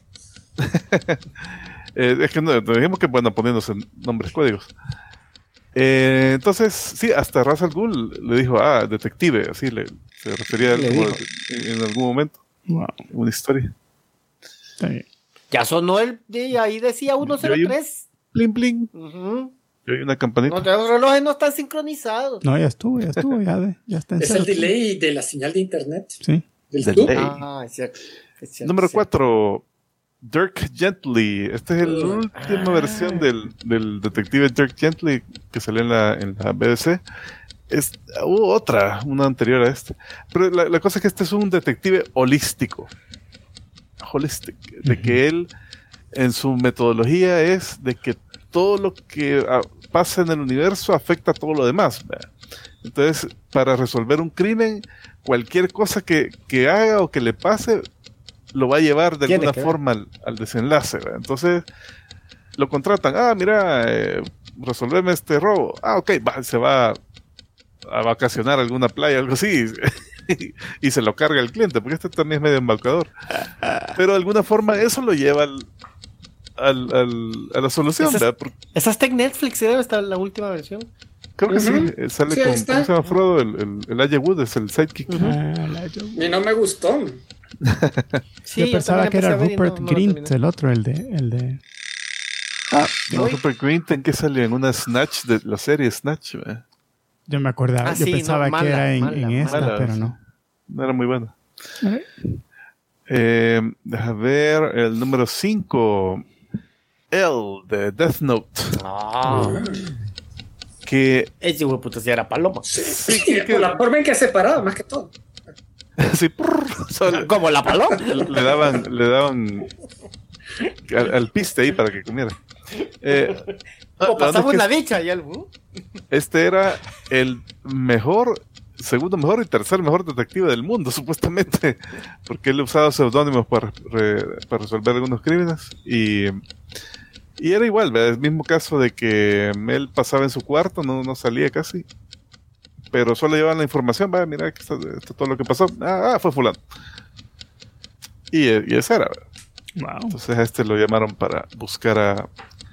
eh, es que no, dijimos que bueno, poniéndose nombres códigos. Eh, entonces, sí, hasta Ra's al Ghul le dijo, ah, detective, así le, se refería le como dijo. En, en algún momento. Wow. Una historia. Sí. Ya sonó el. Y ahí decía ciento tres. Bling, bling. Uh-huh. Yo hay una campanita. No, los relojes no están sincronizados. No, ya estuvo, ya estuvo, ya, de, ya está en Es el delay de la señal de internet. Sí. Del delay. Ah, es cierto. Es cierto Número es cierto. cuatro. Dirk Gently. Esta es la Uh, última ah. versión del, del detective Dirk Gently que salió en la, en la B B C. Es, hubo otra, una anterior a este. Pero la, la cosa es que este es un detective holístico. Holistic. De uh-huh. que él, en su metodología, es de que todo lo que a, pasa en el universo afecta a todo lo demás. ¿verdad? Entonces, para resolver un crimen, cualquier cosa que, que haga o que le pase, lo va a llevar de alguna forma al, al desenlace. ¿verdad? Entonces, lo contratan. Ah, mira, eh, resolverme este robo. Ah, ok, va, se va a vacacionar a alguna playa, algo así. Y se lo carga el cliente, porque este también es medio embaucador. Pero de alguna forma eso lo lleva al, al, al, a la solución. Esa, ¿verdad? Porque, esa está en Netflix, ¿eh? Está en la última versión. creo que Uh-huh. sí, eh, sale Sí, con, está. ¿cómo se llama Frodo? El, el, el Elijah Wood es el sidekick. Uh-huh. Ah, Y no me gustó. Sí, yo pensaba que era también empecé a ver y Rupert no- no lo Grint, terminé. el otro, el de... El de... Ah, no, ¿Hoy? Rupert Grint, ¿en qué salió? En una Snatch de la serie Snatch. ¿verdad? Yo me acordaba, Ah, yo sí, pensaba no, que mala, era en, mala, en mala. esta, Mala, pero sí. no. No era muy buena. Eh, Eh, deja ver el número cinco. L de Death Note. Ah, Que ese güey puto sí era paloma. Sí, por la forma en que se paraba, más que todo. así, prrr, solo Como la paloma. le daban, le daban al, al piste ahí para que comiera. Eh, O la onda es pasamos que la dicha y algo. este era el mejor, segundo mejor y tercer mejor detective del mundo, supuestamente, porque él usaba seudónimos para, re- para resolver algunos crímenes y, y era igual, ¿verdad? El mismo caso de que él pasaba en su cuarto, no, no salía casi, pero solo llevaban la información, va, mira, aquí está, esto es todo lo que pasó, ah, ah, fue fulano. Y, y ese era, ¿verdad? wow. Entonces a este lo llamaron para buscar a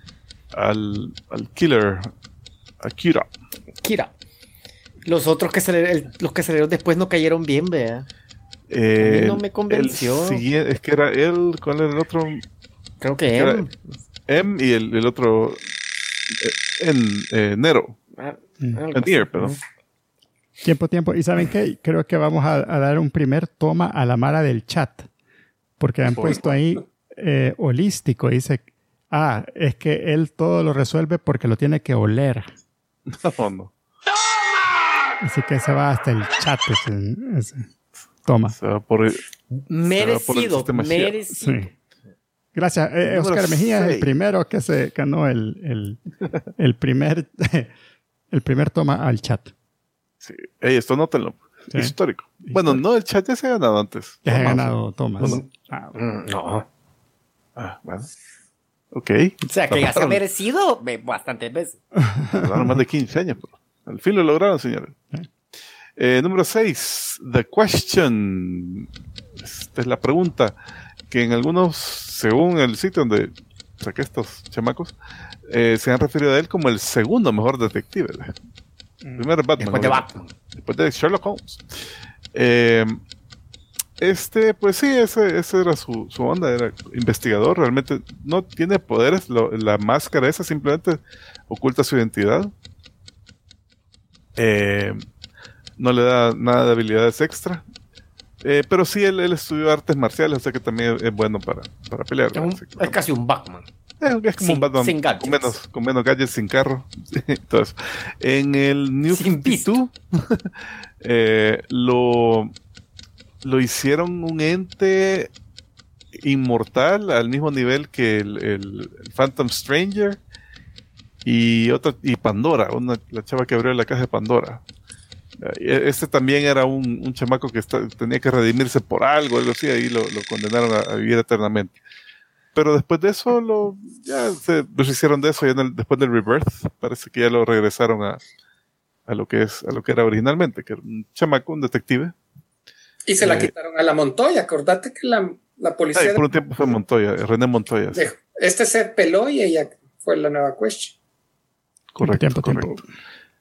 al, al killer, a Kira. Kira. Los otros que salieron, el- los que salieron después no cayeron bien, vea. Eh, A mí no me convenció. el siguiente- es que era él, ¿cuál era el otro? Creo que Era- M. M y el, el otro eh, en eh, Nero. Ah, Mm. algo En así. Nier, perdón. Tiempo, tiempo. ¿Y saben qué? Creo que vamos a, a dar un primer toma a la Mara del chat. Porque han Por- puesto ahí eh, holístico. Dice, ah, es que él todo lo resuelve porque lo tiene que oler. No, no. Así que se va hasta el chat. Ese, ese. Toma. Se va por, Merecido, sistema Shia. merecido. Sí. Gracias. Eh, Número Oscar Mejía es el seis. primero que se ganó el, el, el primer el primer toma al chat. sí. Ey, esto nótenlo. Sí. Histórico. Bueno, no, el chat ya se ha ganado antes. Ya se ha Tomás. ganado Tomás. Bueno. Ah, Mm, No. Ah, bueno. Ok. O sea, que ya se ha Pasaron- merecido ve, bastantes veces. Tardaron más de quince años, pero al fin lo lograron, señores. Eh, número seis, The Question. Esta es la pregunta que en algunos, según el sitio donde saqué estos chamacos, eh, se han referido a él como el segundo mejor detective. Primero Batman. Después de obviamente. Batman. Después de Sherlock Holmes. Eh, este, pues sí, ese, ese era su, su onda, era investigador, realmente no tiene poderes, lo- la máscara esa simplemente oculta su identidad. Eh, no le da nada de habilidades extra. Eh, pero sí, él, él estudió artes marciales, o sea que también es, es bueno para, para pelear. Es, un- Así que- es casi un Batman. eh, es como Sin- un Batman sin gadgets. con menos, con menos gadgets, sin carro. Todo eso. En el New Sin cincuenta y dos eh, lo, lo hicieron un ente inmortal al mismo nivel que el, el- el Phantom Stranger y otra y Pandora, una, la chava que abrió la caja de Pandora. Eh, Este también era un, un chamaco que está- tenía que redimirse por algo, algo así, ahí lo, lo condenaron a, a vivir eternamente. Pero después de eso, lo, ya se deshicieron de eso, ya en el- después del Rebirth, parece que ya lo regresaron a, a lo que es, a lo que era originalmente, que era un chamaco, un detective. Y se la Eh. quitaron a la Montoya. Acordate que la, la Ah, policía y por un tiempo fue Montoya, eh, René Montoya. sí. de- este se peló y ella fue la nueva question. Correcto, tiempo, correcto. tiempo.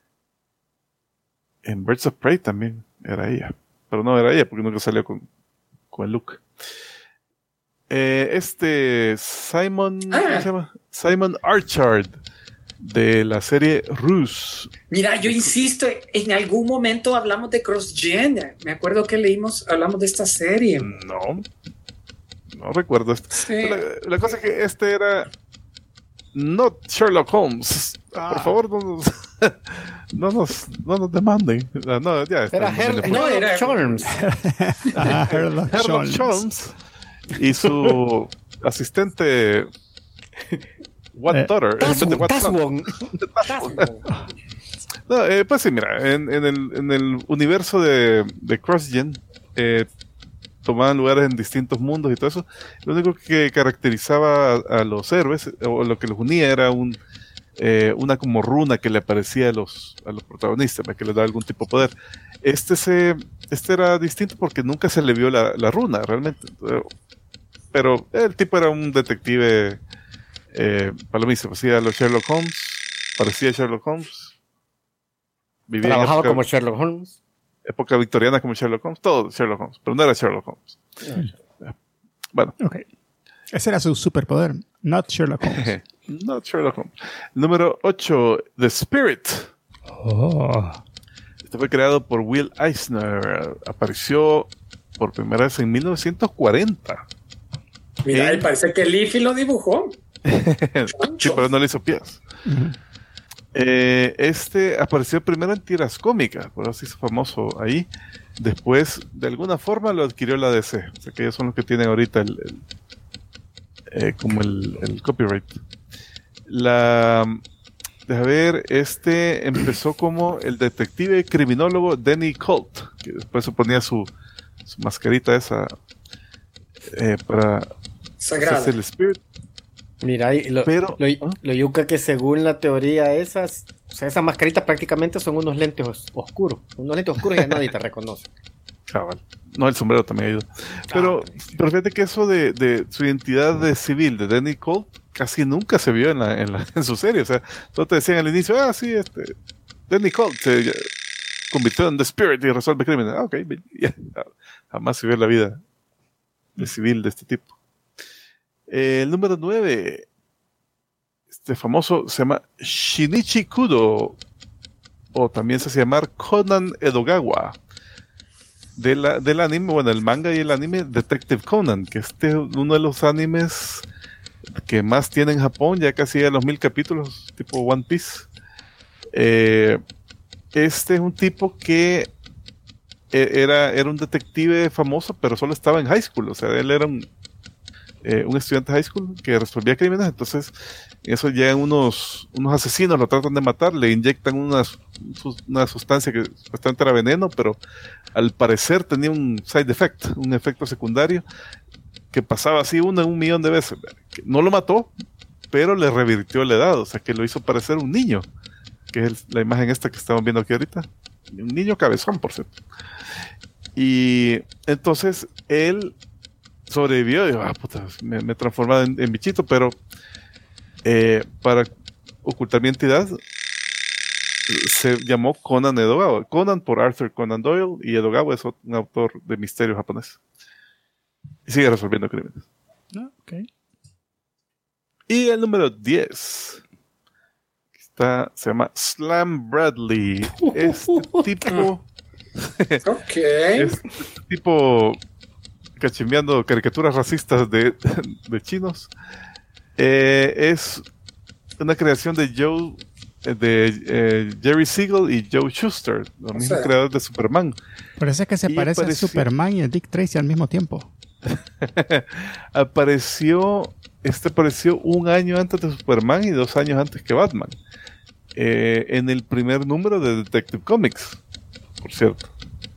En Birds of Prey también era ella. Pero no era ella porque nunca salió con, con el look. Eh, este Simon, Ah. ¿cómo se llama? Simon Archard de la serie Ruse. Mira, yo insisto, en algún momento hablamos de CrossGen. Me acuerdo que leímos, hablamos de esta serie. No, no recuerdo esto. Sí. La, la cosa es que este era no Sherlock Holmes. Ah. Por favor, no nos, no nos, no nos demanden. Ah, No, ya está. Era no Her viene no, Sherlock era- Holmes. Ah, Sherlock Sherlock Holmes. Holmes y su asistente What Eh, Daughter en vez de What Son. Taswon. Taswon. No, eh, pues sí, mira, en, en, el, en el universo de, de CrossGen eh, tomaban lugares en distintos mundos y todo eso. Lo único que caracterizaba a, a los héroes, o lo que los unía, era un, eh, una como runa que le aparecía a los, a los protagonistas, para que les daba algún tipo de poder. Este, se, este era distinto porque nunca se le vio la, la runa, realmente. Pero el tipo era un detective eh, palomista, parecía a los Sherlock Holmes, parecía Sherlock Holmes. Vivía Trabajaba época, como Sherlock Holmes. Época victoriana como Sherlock Holmes, todo Sherlock Holmes, pero no era Sherlock Holmes. Sí. Bueno. Okay. Ese era su superpoder, not Sherlock Holmes. Not Sherlock Holmes. Número ocho, The Spirit. Oh. Este fue creado por Will Eisner. Apareció por primera vez en mil novecientos cuarenta. Mira, ¿Eh? y parece que Leafy lo dibujó. Sí, pero no le hizo pies. Uh-huh. Eh, este apareció primero en tiras cómicas, por eso se hizo famoso ahí. Después, de alguna forma, lo adquirió la D C. O sea, que ellos son los que tienen ahorita el, el eh, como el, el copyright. La, deja ver, este empezó como el detective criminólogo Danny Colt, que después se ponía su, su mascarita esa eh, para Sagrada. hacerse el Spirit. Mira, y lo, Pero, lo, ¿ah? lo yuca que según la teoría esas, o sea, esas mascaritas prácticamente son unos lentes os- oscuros. Unos lentes oscuros y ya nadie te reconoce. Cabal. No, el sombrero también ayuda. Pero, Ah, pero fíjate que eso de, de su identidad de civil de Danny Colt casi nunca se vio en, la, en, la, en su serie. O sea, todos te decían al inicio, ah, sí, este, Danny Colt se convirtió en The Spirit y resuelve crímenes. Ah, ok, ya. Jamás se vio en la vida de civil de este tipo. Eh, el número nueve, este famoso se llama Shinichi Kudo, o también se hace llamar Conan Edogawa. De la, del anime, bueno, el manga y el anime Detective Conan, que este es uno de los animes que más tiene en Japón, ya casi a los mil capítulos, tipo One Piece. Eh, este es un tipo que era, era un detective famoso, pero solo estaba en high school, o sea, él era un, eh, un estudiante de high school que resolvía crímenes, entonces en eso llegan unos, unos asesinos, lo tratan de matar, le inyectan una, una sustancia que bastante era veneno, pero al parecer tenía un side effect, un efecto secundario que pasaba así una en un millón de veces. No lo mató, pero le revirtió la edad, o sea que lo hizo parecer un niño, que es el, la imagen esta que estamos viendo aquí ahorita, un niño cabezón, por cierto. Y entonces él sobrevivió y dijo, ah, puta, me, me he transformado en, en bichito, pero eh, para ocultar mi identidad se llamó Conan Edogawa. Conan por Arthur Conan Doyle y Edogawa es un autor de misterio japonés. Y sigue resolviendo crímenes. Ah, okay. Y el número diez está, se llama Slam Bradley. Este tipo... Ok. este tipo cachimbeando caricaturas racistas de, de chinos. Eh, es una creación de Joe... de eh, Jerry Siegel y Joe Shuster, los mismos sea, creadores de Superman. Parece que se Y parece apareció- a Superman y a Dick Tracy al mismo tiempo. apareció, este apareció un año antes de Superman y dos años antes que Batman. Eh, en el primer número de Detective Comics, por cierto.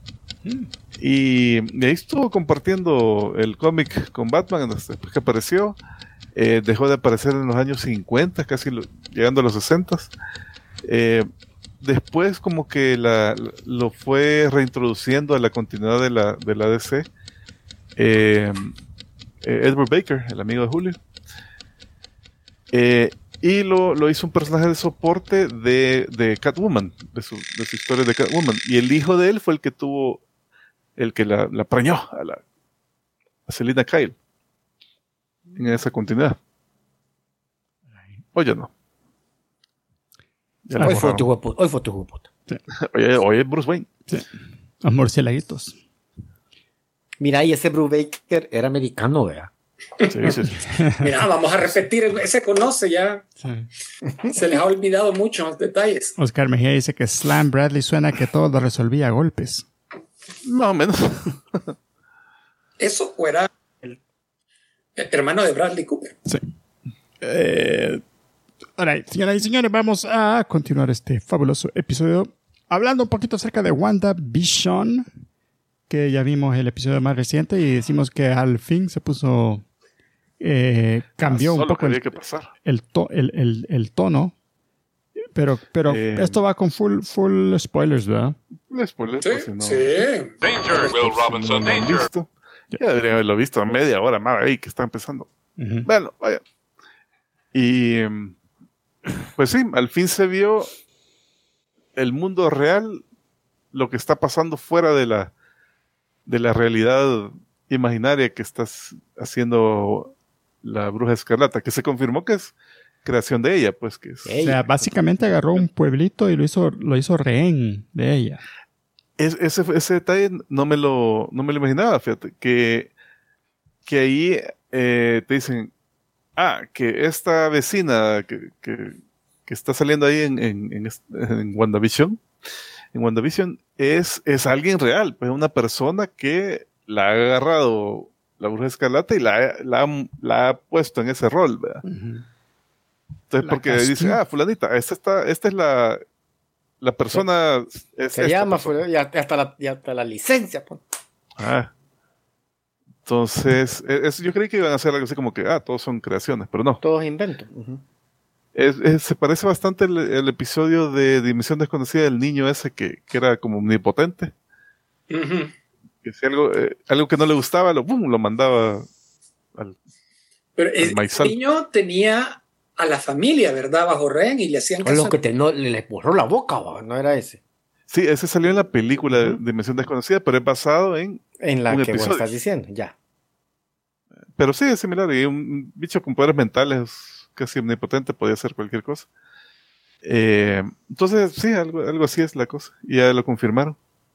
Y, y ahí estuvo compartiendo el cómic con Batman después que apareció. Eh, dejó de aparecer en los años cincuenta, casi lo- llegando a los sesenta. Eh, después como que la, lo fue reintroduciendo a la continuidad de la, de la D C. Eh, eh, Edward Baker, el amigo de Julio. Eh, y lo, lo hizo un personaje de soporte de, de Catwoman, de su, de su historia de Catwoman. Y el hijo de él fue el que tuvo, el que la, la preñó a, la, a Selina Kyle en esa continuidad. Oye, no. Ya la Hoy fue borraron. tu huevo- hoy fue tu huevo puta. Oye, oye, Bruce Wayne. Los murciélaguitos. Mira, y ese Bruce Baker era americano, ¿verdad? Sí, sí, sí. Mira, vamos a repetir. Ese conoce ya. Sí. Se les ha olvidado mucho los detalles. Oscar Mejía dice que Slam Bradley suena que todo lo resolvía a golpes. Más o menos. ¿Eso o era el hermano de Bradley Cooper? Sí. Eh, alright, señoras y señores, vamos a continuar este fabuloso episodio hablando un poquito acerca de WandaVision, que ya vimos el episodio más reciente y decimos que al fin se puso, eh, cambió Ah, un solo poco que había el, que pasar. el, to- el, el, el tono Pero, pero Eh, esto va con full, full spoilers, ¿verdad? No spoilers, Sí, pues, si no, sí. Danger, Will si no Robinson, lo han danger. visto. Ya deberían haberlo visto a media hora más ahí que está empezando. Ujú. Bueno, vaya. Y em, pues sí, al fin se vio el mundo real, lo que está pasando fuera de la, de la realidad imaginaria que estás haciendo la Bruja Escarlata, que se confirmó que es creación de ella, pues que es, O sea, Ey, básicamente agarró un pueblito y lo hizo, lo hizo rehén de ella. es- ese, ese detalle no me lo, no me lo imaginaba, fíjate, que, que ahí eh, te dicen, ah, que esta vecina que, que, que está saliendo ahí en, en, en, est- en WandaVision, en WandaVision es, es alguien real, pues una persona que la ha agarrado la Bruja Escarlata y la, ha- la, ha- la ha puesto en ese rol, ¿verdad? Ujú. Entonces, La porque castió. dice, ah, fulanita, esta, está, esta es la, la persona. Es se esta llama, persona. fue- y hasta la, y hasta la licencia. Pues. Ah. Entonces, es- yo creí que iban a hacer algo así como que, ah, todos son creaciones, pero no. Todos inventos. Ujú. Es- es- se parece bastante el, el episodio de Dimensión Desconocida del niño ese que, que era como omnipotente. Ujú. Que si algo, eh, algo que no le gustaba, lo, ¡pum!, lo mandaba al. Pero el, el maizal. niño tenía a la familia, ¿verdad? Bajo rehén y le hacían Con caso. lo que te, no, le, le borró la boca, ¿va? No era ese. Sí, ese salió en la película de Ujú. Dimensión Desconocida, pero es basado en. En la Un que vos episodio. estás diciendo, ya. Pero sí, es similar. Y un, un bicho con poderes mentales casi omnipotente podía hacer cualquier cosa. Eh, entonces, sí, algo, algo así es la cosa. Y ya lo confirmaron.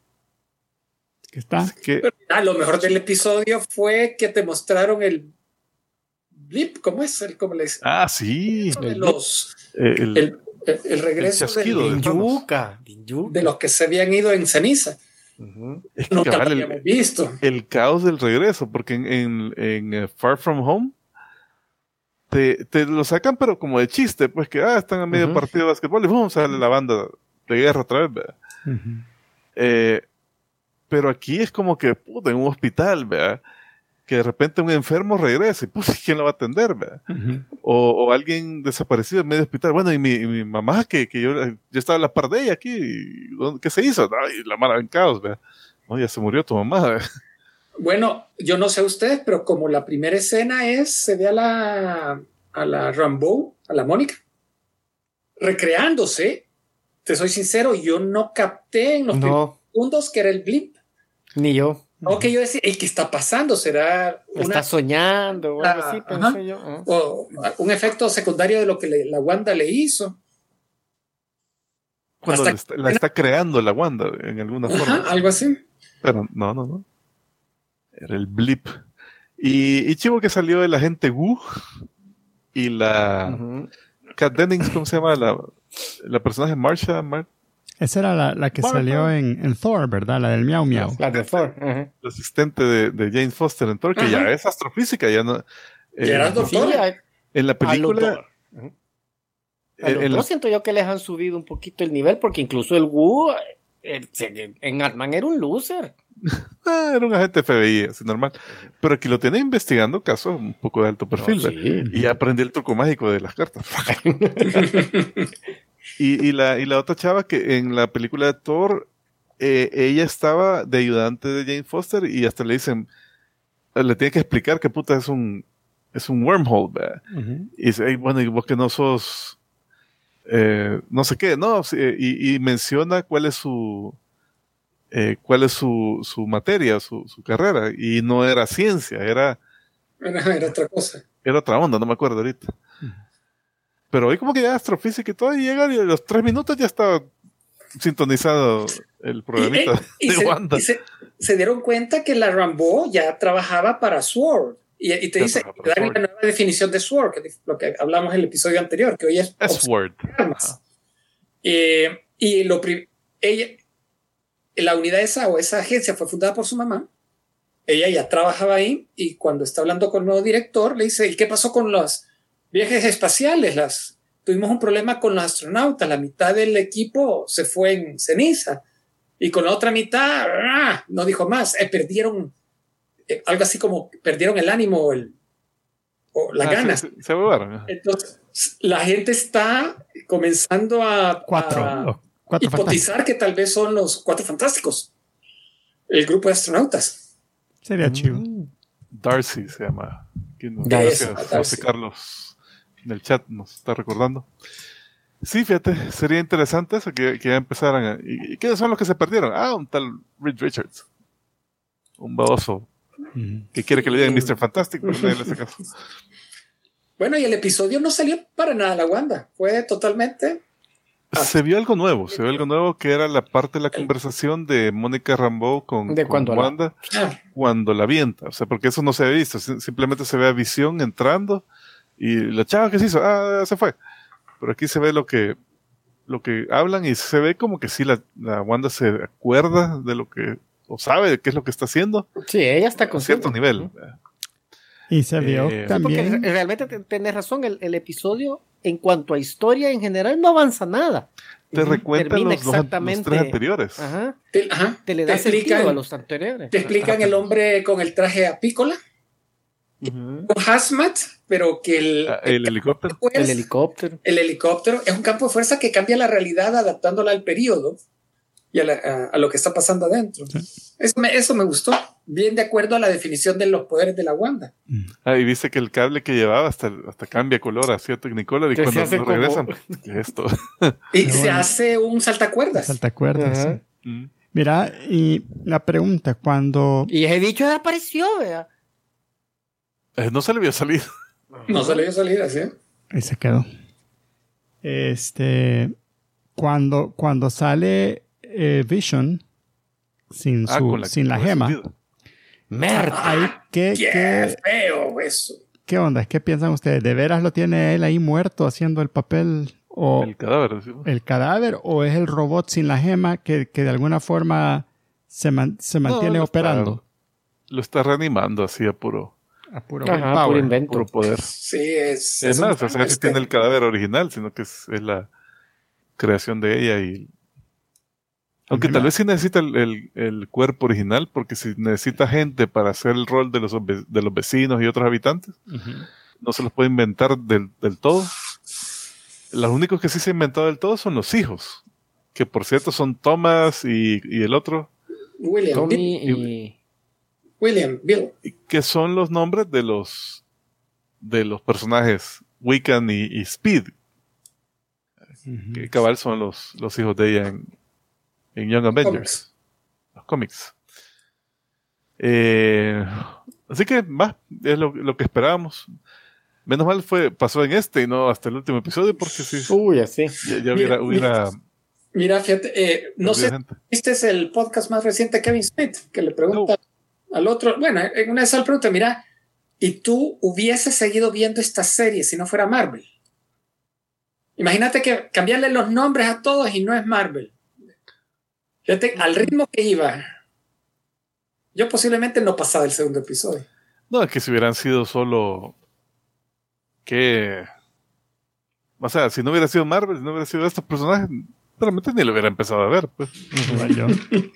Que está. Así que, Pero, ah, lo mejor del episodio fue que te mostraron el blip, ¿cómo es? El, ¿cómo le dicen? ah, sí. de el los, Eh, el- el, el- el regreso el chasquido del- de Thanos. Dinyuka. Dinyuka. de los que se habían ido en ceniza. Ujú. es que Nunca lo cabal, el- habíamos visto. el caos del regreso, porque en, en, en, eh, Far From Home te, te lo sacan, pero como de chiste, pues que ah, están a medio Ujú. partido de básquetbol y vamos a darle la banda de guerra otra vez, ¿verdad? Ujú. Eh, pero aquí es como que, puta, en un hospital, ¿verdad? Que de repente un enfermo regresa y, pues, ¿quién lo va a atender, ¿verdad? Ujú. O, o alguien desaparecido en medio hospital. Bueno, y mi, y mi mamá, que, que yo, yo estaba a la par de ella aquí, y, ¿dónde- ¿qué se hizo? Ay, la mala en caos, ¿verdad? No, ya se murió tu mamá, ¿verdad? Bueno, yo no sé ustedes, pero como la primera escena es, se ve a la, a la Rambo, a la Mónica, recreándose, te soy sincero, yo no capté en los primeros No, segundos que era el blip. ni yo. O que yo decía, ¿y qué está pasando? ¿Será una, Está soñando o algo Ah, así, ajá. pensé yo. Ah. o un efecto secundario de lo que le- la Wanda le hizo? Cuando Hasta- la está, la está creando la Wanda, en alguna Ajá, forma. algo así. Pero no, no, no. Era el blip. Y, y chivo que salió el agente Wu y la Ujú. Kat Dennings, ¿cómo se llama? La, la personaje Marsha, Mar- Esa era la, la que Bueno, salió en, en Thor, ¿verdad? La del Miau Miau. La de Thor. Ajá. la asistente de, de Jane Foster en Thor, que Ajá. ya es astrofísica, ya no. Ya era eh, doctor. Sí, a, en la a los película. dos. Ujú. A en- los en dos la- siento yo que les han subido un poquito el nivel, porque incluso el Wu eh, se- en Ant-Man era un loser. ah, era un agente F B I, así normal. Pero aquí lo tiene investigando casos un poco de alto perfil. No, ¿verdad? sí. Y ya aprendí el truco mágico de las cartas. y, y, la, y la otra chava que en la película de Thor, eh, ella estaba de ayudante de Jane Foster y hasta le dicen, le tiene que explicar que puta es un, es un wormhole, ¿verdad? Ujú. Y dice, "Ey, bueno, y vos que no sos, eh, no sé qué, no, sí", y, y menciona cuál es su, eh, cuál es su, su materia, su, su carrera, y no era ciencia, era, Era, era otra cosa. era otra onda, no me acuerdo ahorita. Pero hoy como que ya astrofísica y todo, y llega y a los tres minutos ya estaba sintonizado el Y, programita eh, y de se, Wanda. y se- se dieron cuenta que la Rambo ya trabajaba para SWORD. Y, y te Ya dice, trabajaba para te dan SWORD. la nueva definición de SWORD, que es lo que hablamos en el episodio anterior, que hoy es S-word. armas. Eh, y lo pri- ella, la unidad esa o esa agencia fue fundada por su mamá. Ella ya trabajaba ahí y cuando está hablando con el nuevo director le dice, ¿y qué pasó con los viajes espaciales? Las, tuvimos un problema con los astronautas, la mitad del equipo se fue en ceniza y con la otra mitad ¡ah! No dijo más, eh, perdieron eh, algo así como perdieron el ánimo o, el, o las Ah, ganas. Se, se, se huevaron, ajá. Entonces, la gente está comenzando a, Cuatro. a Los cuatro hipotizar que tal vez son los Cuatro Fantásticos, el grupo de astronautas. Sería chido. Darcy se llama. ¿Quién nos- Darcy. Gracias, Darcy. José Carlos en el chat nos está recordando. Sí, fíjate, sería interesante eso, que, que ya empezaran. A, ¿y, y quiénes son los que se perdieron? Ah, un tal Reed Richards. Un baboso que quiere que le digan mister Fantastic, pero nadie le hace caso. Bueno, y el episodio no salió para nada a la Wanda. Fue totalmente... Se vio algo nuevo, se vio algo nuevo que era la parte de la conversación de Mónica Rambeau con, De con cuando la- Wanda Ah, cuando la avienta. O sea, porque eso no se había visto, sim- simplemente se ve a Visión entrando y la chava que se hizo, ah, se fue. Pero aquí se ve lo que lo que hablan y se ve como que sí la, la Wanda se acuerda de lo que, o sabe de qué es lo que está haciendo Sí, ella está a con cierto nivel. Y se vio Eh, también. Porque realmente te- tenés razón, el, el episodio en cuanto a historia en general no avanza nada. Te recuenta Termina los, dos- los exactamente- tres anteriores. Ajá. te, ajá, Te le te da sentido explican, a los anteriores. te explican el hombre con el traje apícola, Ujú. un hazmat, pero que el, Ah, el helicóptero. pues, El helicóptero. el helicóptero es un campo de fuerza que cambia la realidad adaptándola al periodo y a, la- a- a lo que está pasando adentro. Eso, me, eso me gustó. Bien de acuerdo a la definición de los poderes de la Wanda. Ah, y viste que el cable que llevaba hasta, hasta cambia color hacia Technicolor y Que se cuando hace lo como- regresan, ¿qué es esto? Y Pero se bueno. hace un saltacuerdas. Saltacuerdas. Ajá. Sí. Mm. Mira, y la pregunta, cuando... Y ese bicho desapareció, vea. Eh, no se le vio salir. No se le dio salida, ¿sí? Ahí se quedó. Este... Cuando, cuando sale eh, Vision sin, Ah, su, con la, sin la con el gema, sentido. Merda. ahí, ¿qué, ¡Qué qué, feo eso! ¿qué onda? ¿Qué piensan ustedes? ¿De veras lo tiene él ahí muerto haciendo el papel o El cadáver. ¿sí? el cadáver o es el robot sin la gema que, que de alguna forma se, man- se mantiene lo está- operando? Lo está reanimando así a puro, A puro Ajá, willpower. puro invento. puro poder. Sí, es... Es un más, o sea, si este- tiene el cadáver original, sino que es, es la creación de ella y... Aunque tal vez sí necesita el, el- el cuerpo original, porque si necesita gente para hacer el rol de los, ve- de los vecinos y otros habitantes, Ujú. no se los puede inventar del, del todo. Los únicos que sí se han inventado del todo son los hijos, que por cierto son Thomas y, y el otro, William, Bill, Tommy y... William, Bill. y que son los nombres de los de los personajes Wiccan y, y Speed, que cabal son los, los hijos de ella en, en Young Avengers, los cómics. Eh, así que más es lo, lo que esperábamos. Menos mal fue pasó en este y no hasta el último episodio, porque sí, Uy, así. ya, ya hubiera, Mira, hubiera Mira, fíjate, eh, no sé, gente. este es el podcast más reciente de Kevin Smith, que le pregunta al otro, bueno, en una de esas le pregunta, mira, ¿y tú hubieses seguido viendo esta serie si no fuera Marvel? Imagínate que cambiarle los nombres a todos y no es Marvel. Fíjate, al ritmo que iba, yo posiblemente no pasaba el segundo episodio. No, es que si hubieran sido solo que, o sea, si no hubiera sido Marvel, si no hubiera sido estos personajes, realmente ni lo hubiera empezado a ver, pues. Igual yo.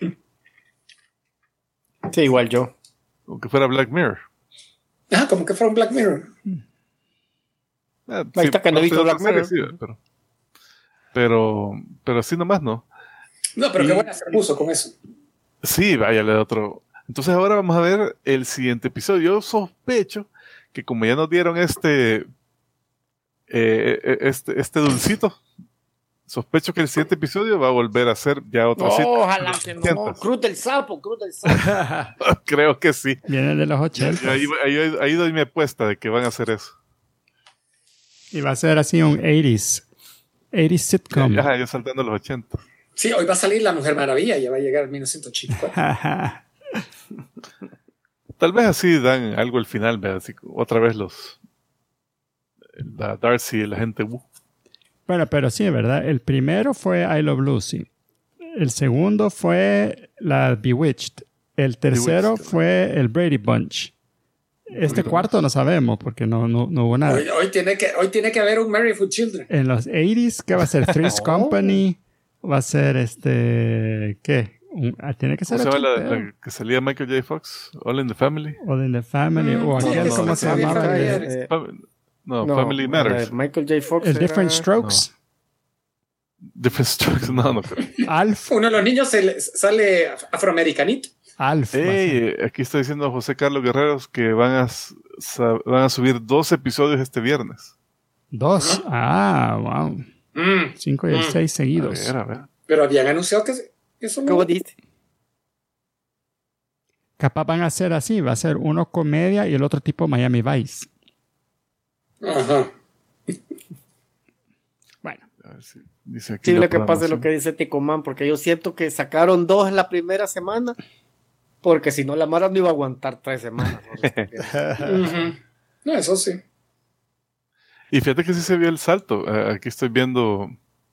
Sí, igual yo. Aunque fuera Black Mirror. Ajá, como que fuera un Black Mirror. Ah, Ahí está que no he visto parte de Black otra serie, Mirror. sí, pero, pero, pero así nomás no. No, pero Y- qué buena se puso con eso. Sí, váyale otro. Entonces ahora vamos a ver el siguiente episodio. Yo sospecho que como ya nos dieron este, eh, este, este dulcito, sospecho que el siguiente episodio va a volver a ser ya otro No, sitio. ojalá que no. Sientas. Cruz del sapo, cruz del sapo. Creo que sí. Viene de los Yo ochenta. ahí, ahí- ahí doy mi apuesta de que van a hacer eso. Y va a ser así un ochenta. ochenta sitcom. Ajá, ya saltando los ochenta. Sí, hoy va a salir La Mujer Maravilla, ya va a llegar en mil novecientos ochenta y cuatro. Tal vez así dan algo al final, ¿verdad? Así, otra vez los la Darcy y la gente Wu. Bueno, pero sí, ¿verdad? El primero fue I Love Lucy. El segundo fue la Bewitched. El tercero Bewitched. fue el Brady Bunch. Este cuarto no sabemos porque no, no, no hubo nada. Hoy, hoy, tiene que, hoy tiene que haber un Married with Children. En los ochenta, ¿qué va a ser? Three's Oh. Company. Va a ser este... ¿Qué? Un- ah, tiene que ser ¿Cómo se llama la, ochentero. la que salía Michael J. Fox? All in the Family. O The In the Family. Mm, o sí, aquel, no, ¿cómo no, se no, llamaba? no, El- no, eh, Fam- No, No, Family Matters. Michael J. Fox. El era- Different Strokes. Different Strokes, no, no creo. Alf. Uno de los niños se le- sale afroamericanito. Alf. va a ser. Ey, aquí está diciendo José Carlos Guerreros que van a, sa- van a subir dos episodios este viernes. Dos. Ah, wow. Mm, Cinco y el Mm. seis A seguidos. ver, a ver. pero habían anunciado que se- eso no. ¿Cómo dice? Capaz van a ser así. Va a ser uno comedia y el otro tipo Miami Vice. Ajá. Bueno. A ver si dice aquí Sí, la lo que pasa es programación. lo que dice Ticomán, porque yo siento que sacaron dos en la primera semana, porque si no la Mara no iba a aguantar tres semanas. ¿no? Ujú. No, eso sí. Y fíjate que sí se vio el salto. Eh, aquí estoy viendo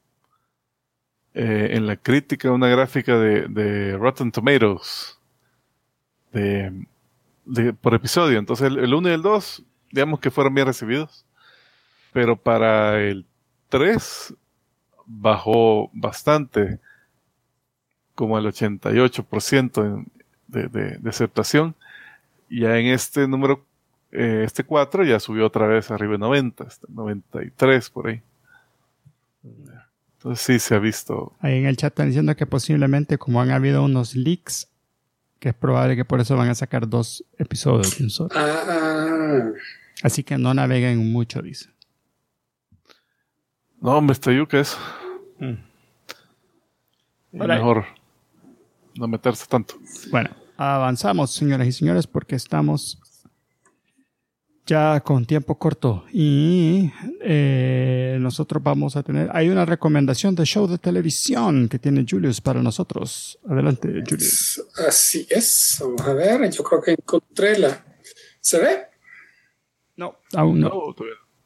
eh, en la crítica una gráfica de, de Rotten Tomatoes de, de- por episodio. Entonces el, el uno y el dos, digamos que fueron bien recibidos. Pero para el tres bajó bastante, como el ochenta y ocho por ciento en- de, de, de aceptación. Ya en este número, eh, este cuatro ya subió otra vez arriba de noventa, hasta noventa y tres por ahí. Entonces sí se ha visto. Ahí en el chat están diciendo que posiblemente, como han habido unos leaks, que es probable que por eso van a sacar dos episodios de un solo. Ah, Así que no naveguen mucho, dice. No, hombre, está yuca eso. Mm. Y Hola. mejor no meterse tanto. Bueno, avanzamos, señoras y señores, porque estamos ya con tiempo corto y eh, nosotros vamos a tener... Hay una recomendación de show de televisión que tiene Julius para nosotros. Adelante, Julius. así es. Vamos a ver. Yo creo que encontré la. ¿Se ve? No, aún no. No, todavía no.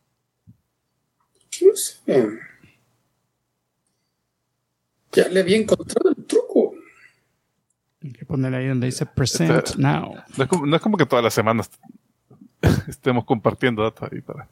No sé. Ya le había encontrado el truco. Hay que ponerle ahí donde dice present Está- now. No es como, no es como que todas las semanas estemos compartiendo data ahí para.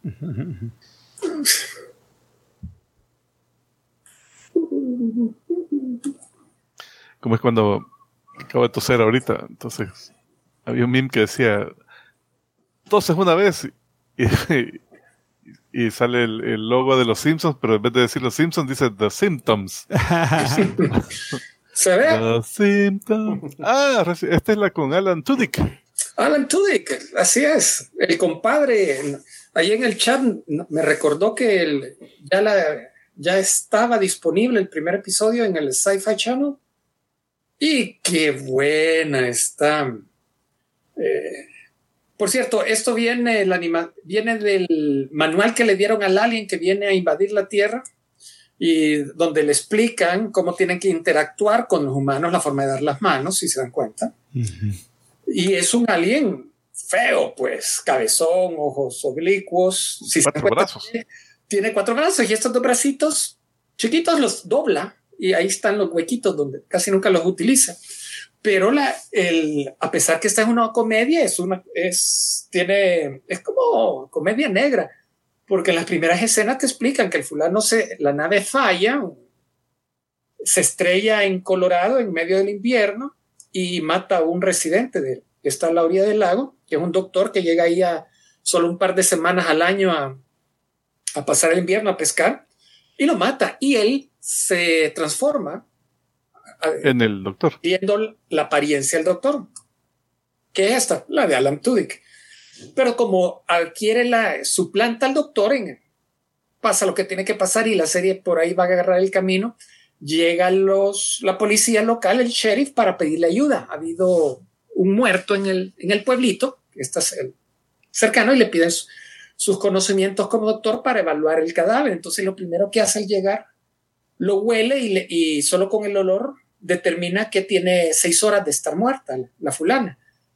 Como es cuando acabo de toser ahorita. Entonces, había un meme que decía: toses una vez y, y- y sale el, el logo de los Simpsons, pero en vez de decir los Simpsons, dice The Symptoms. ¿Se ve? The Symptoms. Ah, reci- esta es la con Alan Tudyk. Alan Tudyk, así es. El compadre, ahí en el chat me recordó que el- ya, la, ya estaba disponible el primer episodio en el Sci-Fi Channel. Y qué buena está. Eh, por cierto, esto viene, el anima, viene del manual que le dieron al alien que viene a invadir la Tierra y donde le explican cómo tienen que interactuar con los humanos, la forma de dar las manos, si se dan cuenta. Y es un alien feo, pues, cabezón, ojos oblicuos. Si se Cuatro dan cuenta, brazos. Tiene, tiene cuatro brazos y estos dos bracitos chiquitos los dobla y ahí están los huequitos donde casi nunca los utiliza. Pero la, el, a pesar que esta es una comedia, es una, es, tiene, es como comedia negra, porque en las primeras escenas te explican que el fulano se, la nave falla, se estrella en Colorado en medio del invierno y mata a un residente de, que está a la orilla del lago, que es un doctor que llega ahí a solo un par de semanas al año a, a pasar el invierno a pescar y lo mata y él se transforma En el doctor. viendo la apariencia del doctor, que es esta, la de Alan Tudyk. Pero como adquiere la, suplanta al doctor, en, pasa lo que tiene que pasar y la serie por ahí va a agarrar el camino. Llega los, la policía local, el sheriff, para pedirle ayuda. Ha habido un muerto en el, en el pueblito, que está cercano, y le piden su, sus conocimientos como doctor para evaluar el cadáver. Entonces lo primero que hace al llegar, lo huele y, le, y solo con el olor determina que tiene seis horas de estar muerta la, la fulana.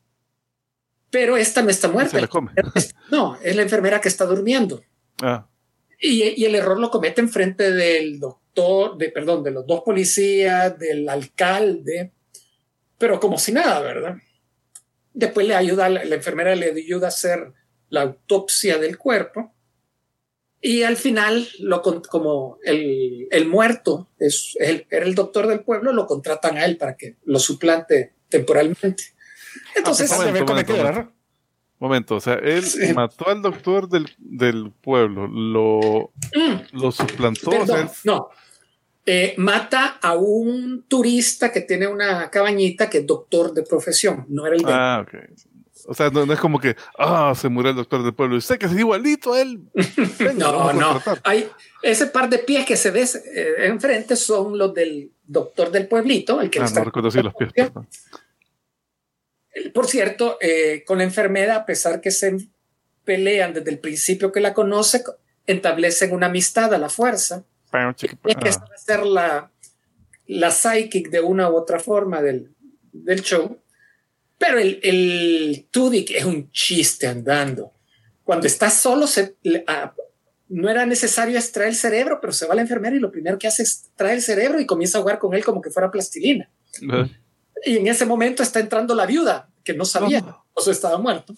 Pero esta no está muerta. Se la come. No, es la enfermera que está durmiendo. Ah, Y, y el error lo comete en frente del doctor, de, perdón, de los dos policías, del alcalde, pero como si nada, ¿verdad? Después le ayuda, la, la enfermera le ayuda a hacer la autopsia del cuerpo. Y al final, lo, como el, el muerto es, el, era el doctor del pueblo, lo contratan a él para que lo suplante temporalmente. Entonces, ah, Se ve momento, cometido el momento, error. Momento, o sea, él Sí. mató al doctor del, del pueblo, lo, Mm, lo suplantó. perdón, o sea, él- no. Eh, mata a un turista que tiene una cabañita que es doctor de profesión, no era el de él. Ah, ok. O sea, no, no es como que, ah, se murió el doctor del pueblo. Y sé que es igualito a él. Venga, lo No, vamos a no. contratar. Hay ese par de pies que se ve eh, enfrente son los del doctor del pueblito, el que le Ah, está- no reconocí los pies. perdón. Por cierto, eh, con la enfermera, a pesar que se pelean desde el principio que la conoce, establecen una amistad a la fuerza. Pam, chiqui, Es que ah. esa va a ser la, la psychic de una u otra forma del, del show. Pero el, el Tudyk es un chiste andando. Cuando está solo, se, le- ah, no era necesario extraer el cerebro, pero se va a la enfermera y lo primero que hace es traer el cerebro y comienza a jugar con él como que fuera plastilina. Ah. Y en ese momento está entrando la viuda, que no sabía, No. o sea, estaba muerto.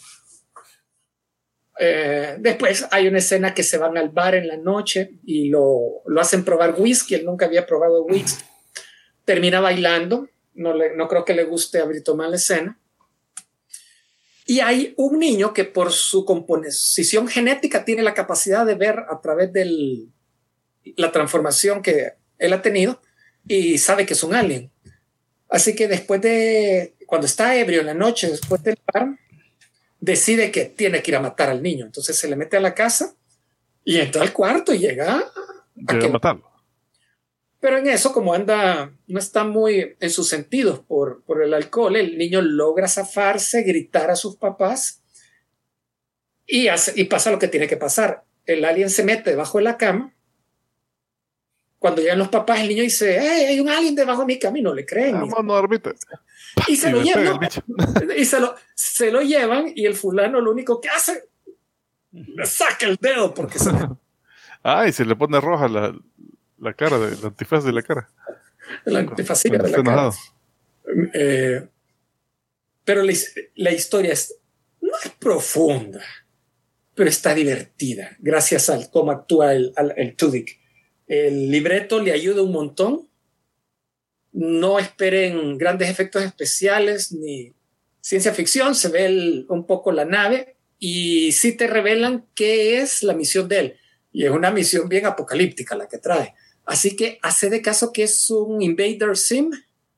Eh, después hay una escena que se van al bar en la noche y lo, lo hacen probar whisky. Él nunca había probado whisky. Termina bailando. No, le, no creo que le guste a Brito mal la escena. Y hay un niño que por su composición genética tiene la capacidad de ver a través de la transformación que él ha tenido y sabe que es un alien. Así que después de, cuando está ebrio en la noche, después del bar, decide que tiene que ir a matar al niño. Entonces se le mete a la casa y entra al cuarto y llega a Llega que- a matarlo. Pero en eso, como anda, no está muy en sus sentidos por, por el alcohol, el niño logra zafarse, gritar a sus papás y, hace, y pasa lo que tiene que pasar. El alien se mete debajo de la cama. Cuando llegan los papás, el niño dice, hey, hay un alien debajo de mi cama y no le creen. Vamos, no dormite. Y se Y lo le pega llevan. el bicho. Y se lo, se lo llevan y el fulano lo único que hace, le saca el dedo porque se le Ah, y se le pone roja la, la cara, de, la antifaz de la cara. la antifacilla Cuando de la está cara. enojado. Eh, pero la, la historia es, no es profunda, pero está divertida gracias al cómo actúa el, el, el Tudyk. El libreto le ayuda un montón. No esperen grandes efectos especiales ni ciencia ficción. Se ve el, un poco la nave y sí te revelan qué es la misión de él. Y es una misión bien apocalíptica la que trae. Así que hace de caso que es un Invader Sim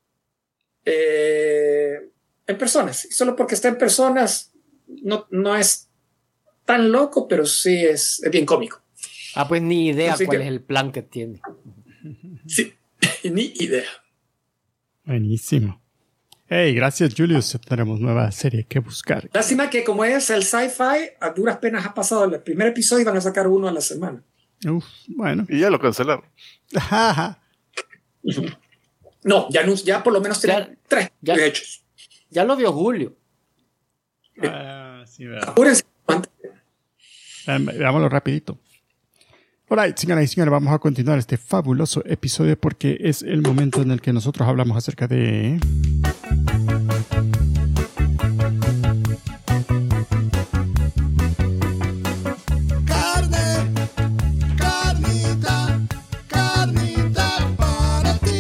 eh, en personas. Y solo porque está en personas no, no es tan loco, pero sí es, es bien cómico. Ah, pues ni idea Así cuál que- es el plan que tiene. Sí, ni idea. Buenísimo. Hey, gracias, Julius. Tenemos nueva serie que buscar. Lástima que como es el sci-fi, a duras penas ha pasado el primer episodio y van a sacar uno a la semana. Uf, bueno. Y ya lo cancelaron. Ajá. No, ya, no- ya por lo menos tienen Ya- tres ya. hechos. Ya lo vio Julio. Ah, sí, verdad. Apúrense. Eh, Veámoslo rapidito. Alright, señoras y señores, vamos a continuar este fabuloso episodio porque es el momento en el que nosotros hablamos acerca de... Carne, carnita, carnita para ti.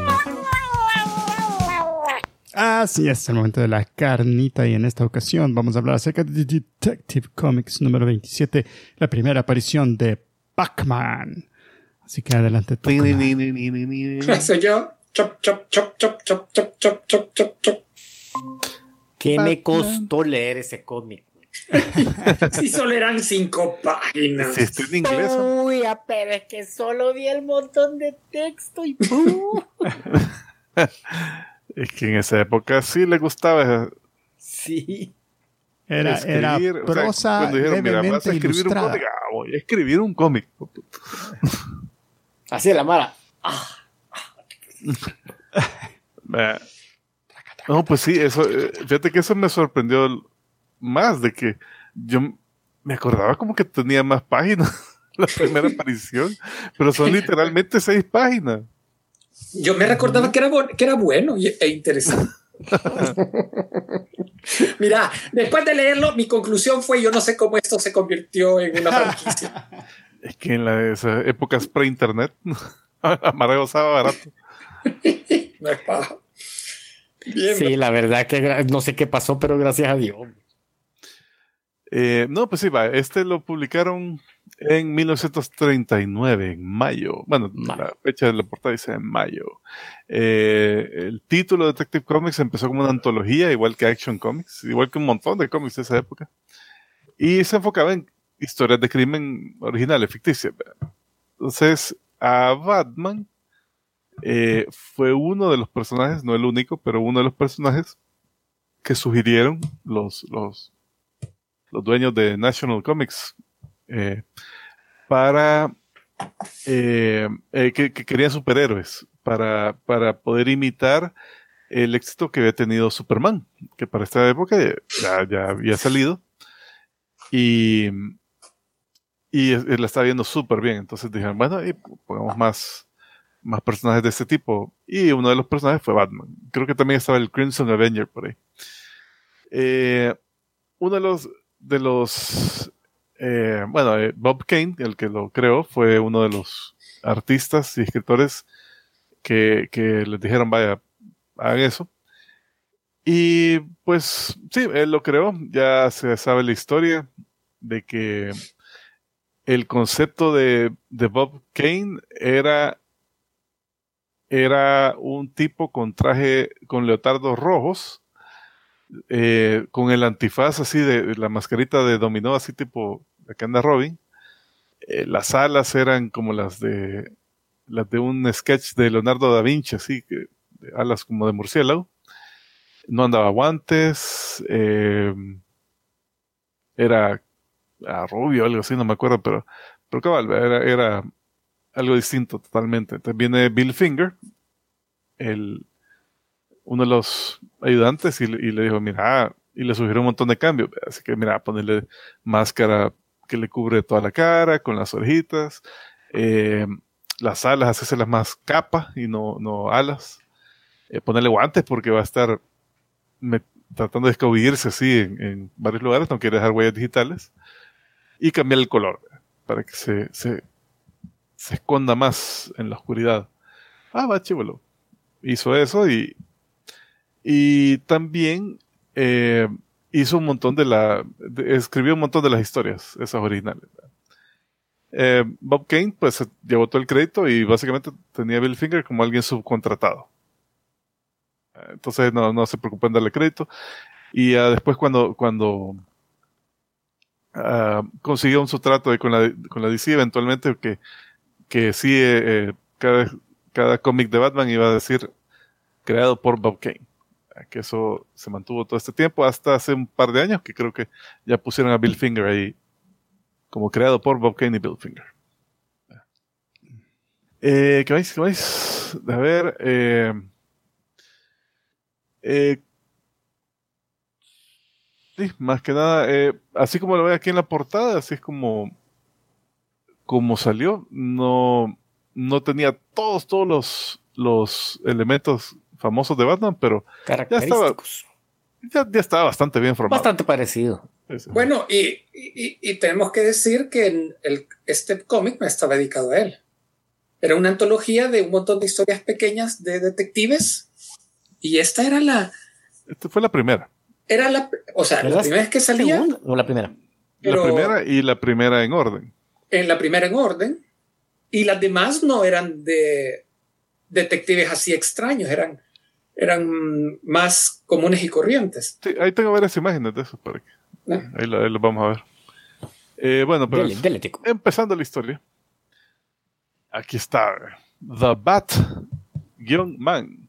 Así es, el momento de la carnita y en esta ocasión vamos a hablar acerca de Detective Comics número veintisiete, la primera aparición de Pac-Man. Así que adelante tú. Soy yo. Chop, chop, chop, chop, chop, chop, chop, chop, chop, chop. ¿Qué me Batman. costó leer ese cómic? Si solo eran cinco páginas. Si está en inglés. ¿no? Uy, ah, pero es que solo vi el montón de texto y ¡pum! Es que en esa época sí le gustaba Sí. Era, era escribir. o sea, prosa cuando dijeron, mira, vas levemente a escribir un ilustrada. cómic. Ah, voy a escribir un cómic. Así de la mara. Ah, Eh, No, pues sí, eso, eh, fíjate que eso me sorprendió más de que yo me acordaba como que tenía más páginas la primera aparición, pero son literalmente seis páginas. Yo me recordaba que era, bon- que era bueno y- e interesante. Mira, después de leerlo, mi conclusión fue: yo no sé cómo esto se convirtió en una franquicia. Es que en las esas épocas pre-internet, Amargo estaba barato. No es paja. Bien, sí, la verdad que gra- no sé qué pasó, pero gracias a Dios. Eh, no, pues sí, va. Este lo publicaron en mil novecientos treinta y nueve, en mayo. Bueno, Mayo. la fecha de la portada dice en mayo. Eh, el título de Detective Comics empezó como una antología, igual que Action Comics, igual que un montón de cómics de esa época. Y se enfocaba en historias de crimen originales, ficticias. Entonces, a Batman eh, fue uno de los personajes, no el único, pero uno de los personajes que sugirieron los, los, los dueños de National Comics eh, para eh, eh, que, que querían superhéroes para, para poder imitar el éxito que había tenido Superman, que para esta época ya, ya había salido y, y es- la estaba viendo súper bien. Entonces dijeron, bueno, y pongamos más, más personajes de este tipo. Y uno de los personajes fue Batman. Creo que también estaba el Crimson Avenger por ahí. Eh, uno de los, de los eh, bueno, eh, Bob Kane, el que lo creó, fue uno de los artistas y escritores que, que les dijeron, vaya, hagan eso. Y pues sí, él lo creó, ya se sabe la historia de que el concepto de, de Bob Kane era, era un tipo con traje, con leotardos rojos, eh, con el antifaz así de, de la mascarita de dominó, así tipo la que anda Robin. Eh, las alas eran como las de las de un sketch de Leonardo da Vinci, así que de alas como de murciélago. No andaba guantes, eh, era ah, rubio, algo así, no me acuerdo, pero, pero cabal, era, era algo distinto totalmente. También viene Bill Finger, el, uno de los ayudantes, y, le- y le dijo, mira, y le sugirió un montón de cambios. Así que, mira, ponerle máscara que le cubre toda la cara, con las orejitas, eh, las alas, hacérselas más capa y no, no alas. Eh, ponerle guantes porque va a estar me- tratando de escabullirse así en, en varios lugares, no quiere dejar huellas digitales. Y cambiar el color para que se, se, se esconda más en la oscuridad. Ah, va, chivolo. Hizo eso y, y también eh, hizo un montón de la. de- escribió un montón de las historias, esas originales. Eh, Bob Kane, pues se llevó todo el crédito y básicamente tenía a Bill Finger como alguien subcontratado. Eh, Entonces no, no se preocupó en darle crédito. Y ah, después, cuando, cuando ah, consiguió un subtrato de- con, la, con la D C, eventualmente, que, que sí, eh, eh, cada, cada cómic de Batman iba a decir creado por Bob Kane. Que eso se mantuvo todo este tiempo, hasta hace un par de años, que creo que ya pusieron a Bill Finger ahí como creado por Bob Kane y Bill Finger. Eh, ¿Qué más? ¿Qué más? A ver, eh, eh, sí, más que nada, eh, así como lo ve aquí en la portada, así es como, como salió. No, no tenía todos, todos los, los elementos famosos de Batman, pero Característicos. ya, ya estaba bastante bien formado. Bastante parecido. Sí, sí. Bueno, y, y- y tenemos que decir que en el, este cómic no estaba dedicado a él. Era una antología de un montón de historias pequeñas de detectives. Y esta era la, Esta fue la primera. era la, o sea, la ¿Verdad? primera vez que salía, ¿Segunda? No, la primera. pero La primera y la primera en orden. en la primera en orden. Y las demás no eran de detectives así extraños, eran, eran más comunes y corrientes. Sí, ahí tengo varias imágenes de eso para que ¿No? ahí lo, ahí lo vamos a ver. Eh, bueno, pero Dele, dele, tico. empezando la historia. Aquí está The Bat guión Man.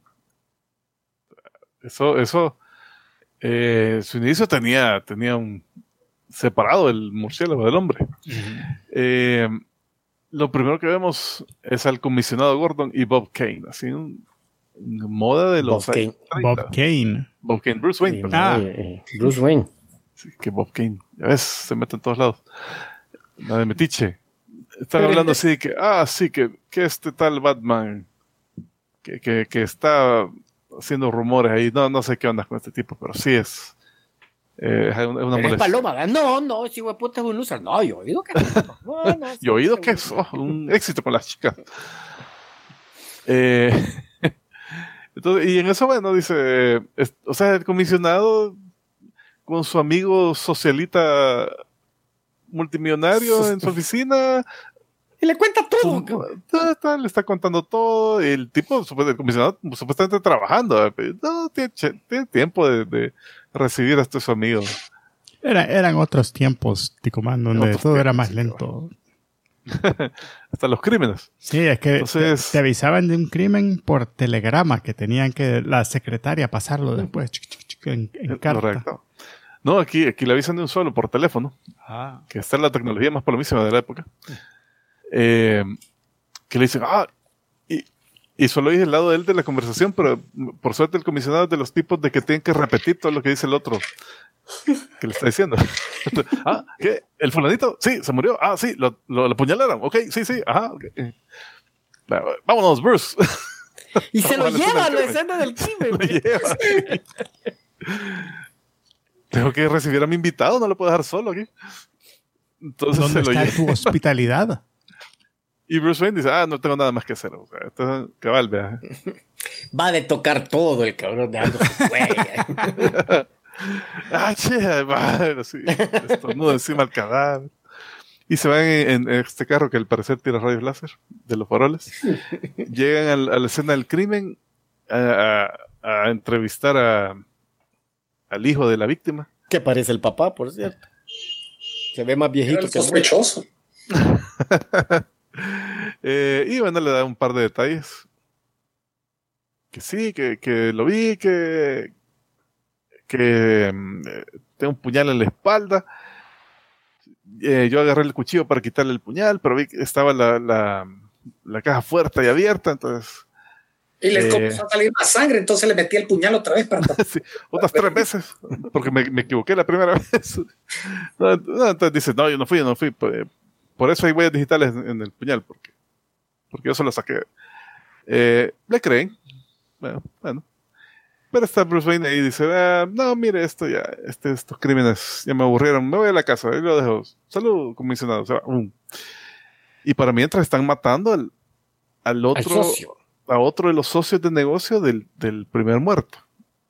Eso, eso, eh, su inicio tenía, tenía un separado el murciélago del hombre. Eh, lo primero que vemos es al comisionado Gordon y Bob Kane, así un, una moda de los Bob años Kane. treinta. Bob Kane. Bob Kane, Bruce Wayne, Sí, perdón. Ah. eh, eh, Bruce Wayne. Sí, que Bob Kane, ya ves, se mete en todos lados. La de metiche. Están Pero hablando este- así que, ah, sí, que, que este tal Batman, que, que, que está haciendo rumores ahí. No, no sé qué onda con este tipo, pero sí es. Eh, es una, es una Pero es molestia. paloma. ¿verdad? No, no, ese hueputa es un loser. No, yo he oído que no. No, no, Yo he oído sí, que es oh, un éxito con las chicas. Eh, entonces, y en eso, bueno, dice, es- o sea, el comisionado con su amigo socialita multimillonario en su oficina. Y le cuenta todo. Está, está, le está contando todo. El tipo, el comisionado, supuestamente trabajando. ¿eh? No tiene, tiene tiempo de, de recibir a este su amigo. Era, eran otros tiempos, Ticomán, donde Otros todo tiempos, era más sí, lento. Hasta los crímenes. Sí, es que Entonces, te, te avisaban de un crimen por telegrama, que tenían que la secretaria pasarlo después chic, chic, chic, en, en carta. Correcto. No, aquí, aquí le avisan de un solo por teléfono. Ah. Que esta es la tecnología más palomísima de la época. Eh, que le dicen, ah, y, y solo oye el lado de él de la conversación, pero por suerte el comisionado es de los tipos de que tienen que repetir todo lo que dice el otro que le está diciendo. Ah, ¿qué? ¿El fulanito? Sí, se murió. Ah, sí, lo, lo, lo apuñalaron. Ok, sí, sí, ajá. Okay. Vámonos, Bruce. Y se lo Vamos a la lleva a la escena del escena del crimen. crimen. Lo lleva. Tengo que recibir a mi invitado, no lo puedo dejar solo aquí. Entonces ¿Dónde se lo está lleva. tu hospitalidad? Y Bruce Wayne dice, ah, no tengo nada más que hacer. O sea, esto es cabal, vea. Va de tocar todo el cabrón dejando su huella. Ah, che, bueno, sí, estornudo encima al cadáver. Y se van en, en este carro que al parecer tira rayos láser de los faroles. Llegan al, a la escena del crimen a, a, a entrevistar a, al hijo de la víctima. Que parece el papá, por cierto. Se ve más Era viejito el que el sospechoso. eh, y bueno, le da un par de detalles. Que sí, que, que lo vi, que, que eh, tengo un puñal en la espalda. Eh, yo agarré el cuchillo para quitarle el puñal, pero vi que estaba la, la, la caja fuerte y abierta, entonces... Y les Eh. comenzó a salir más sangre, entonces le metí el puñal otra vez para tapar. Sí, otras tres veces, porque me, me equivoqué la primera vez. No, no, entonces dices, no, yo no fui, yo no fui. Por, por eso hay huellas digitales en, en el puñal, porque, porque yo se lo saqué. Eh, ¿Le creen? Bueno, bueno. Pero está Bruce Wayne ahí y dice, ah, no, mire, esto ya, este, estos crímenes ya me aburrieron, me voy a la casa, y lo dejo. Salud, comisionado. Se va. Um. Y para mientras están matando al, al Al otro... socio. a otro de los socios de negocio del, del primer muerto.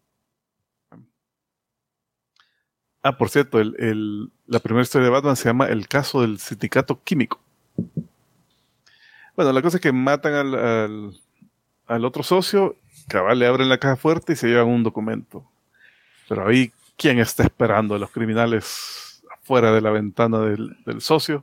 Ah, por cierto, el, el, la primera historia de Batman se llama El caso del sindicato químico. Bueno, la cosa es que matan al, al, al otro socio, cabal, le abren la caja fuerte y se llevan un documento. Pero ahí, ¿quién está esperando a los criminales afuera de la ventana del, del socio?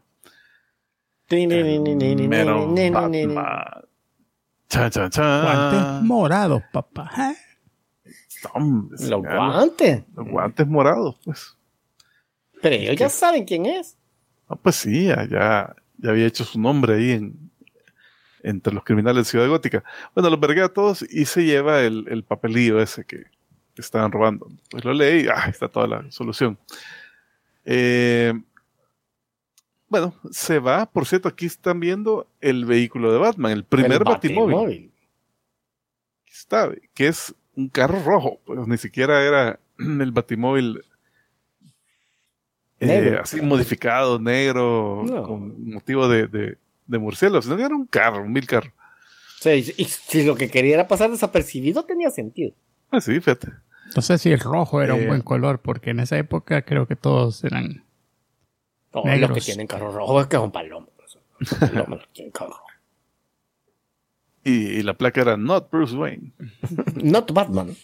El mero Batman. Chan, chan, chan. Guantes morados, papá. ¿Eh? Hombre, Los señor. guantes. Los guantes morados, pues. Pero ellos ya saben quién es. Ah, pues sí, ya, ya, ya había hecho su nombre ahí en, entre los criminales de Ciudad Gótica. Bueno, los vergué a todos y se lleva el, el papelillo ese que, que estaban robando. Pues lo leí y ah, está toda la solución. Eh, bueno, se va. Por cierto, aquí están viendo el vehículo de Batman, el primer El Batimóvil. Batimóvil. Aquí está, que es un carro rojo. Pues ni siquiera era el Batimóvil eh, Negro. así modificado, negro, No. con motivo de, de, de murciélago, sino que era un carro, un mil carro. O sea, y, y si lo que quería era pasar desapercibido, tenía sentido. Ah, sí, fíjate. No sé si el rojo era Eh. un buen color, porque en esa época creo que todos eran... No, Negros. los que tienen carro rojo es que son palomos. Palomos los que tienen carro rojo. Y, y la placa era Not Bruce Wayne. Not Batman.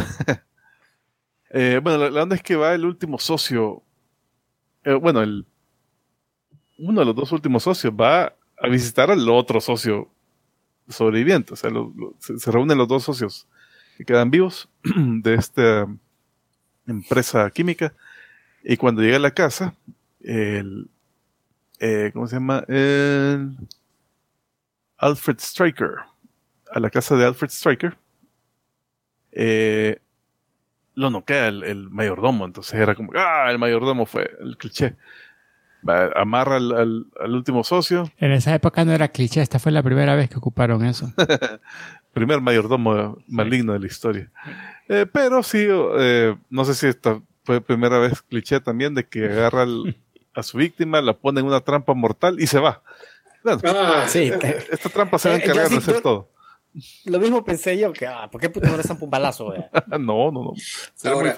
Eh, bueno, la, la onda es que va el último socio. eh, bueno, el uno de los dos últimos socios va a visitar al otro socio sobreviviente. O sea, lo- lo- se, se reúnen los dos socios que quedan vivos de esta empresa química. Y cuando llega a la casa, el, eh, ¿cómo se llama? El Alfred Stryker. A la casa de Alfred Stryker. Eh, lo noquea el, el mayordomo. Entonces era como, ah, el mayordomo fue el cliché. Va, amarra al, al- al último socio. En esa época no era cliché, esta fue la primera vez que ocuparon eso. Primer mayordomo maligno de la historia. Eh, pero sí, eh, no sé si esta fue primera vez cliché también de que agarra al- a su víctima, la pone en una trampa mortal y se va. Bueno, Ah, Sí. esta trampa se va a Eh, yo encargar de sí, hacer yo- todo. Lo mismo pensé yo que, ah, ¿por qué puto no le zampa un balazo? eh? no, no, no. Sería Ahora- muy fácil.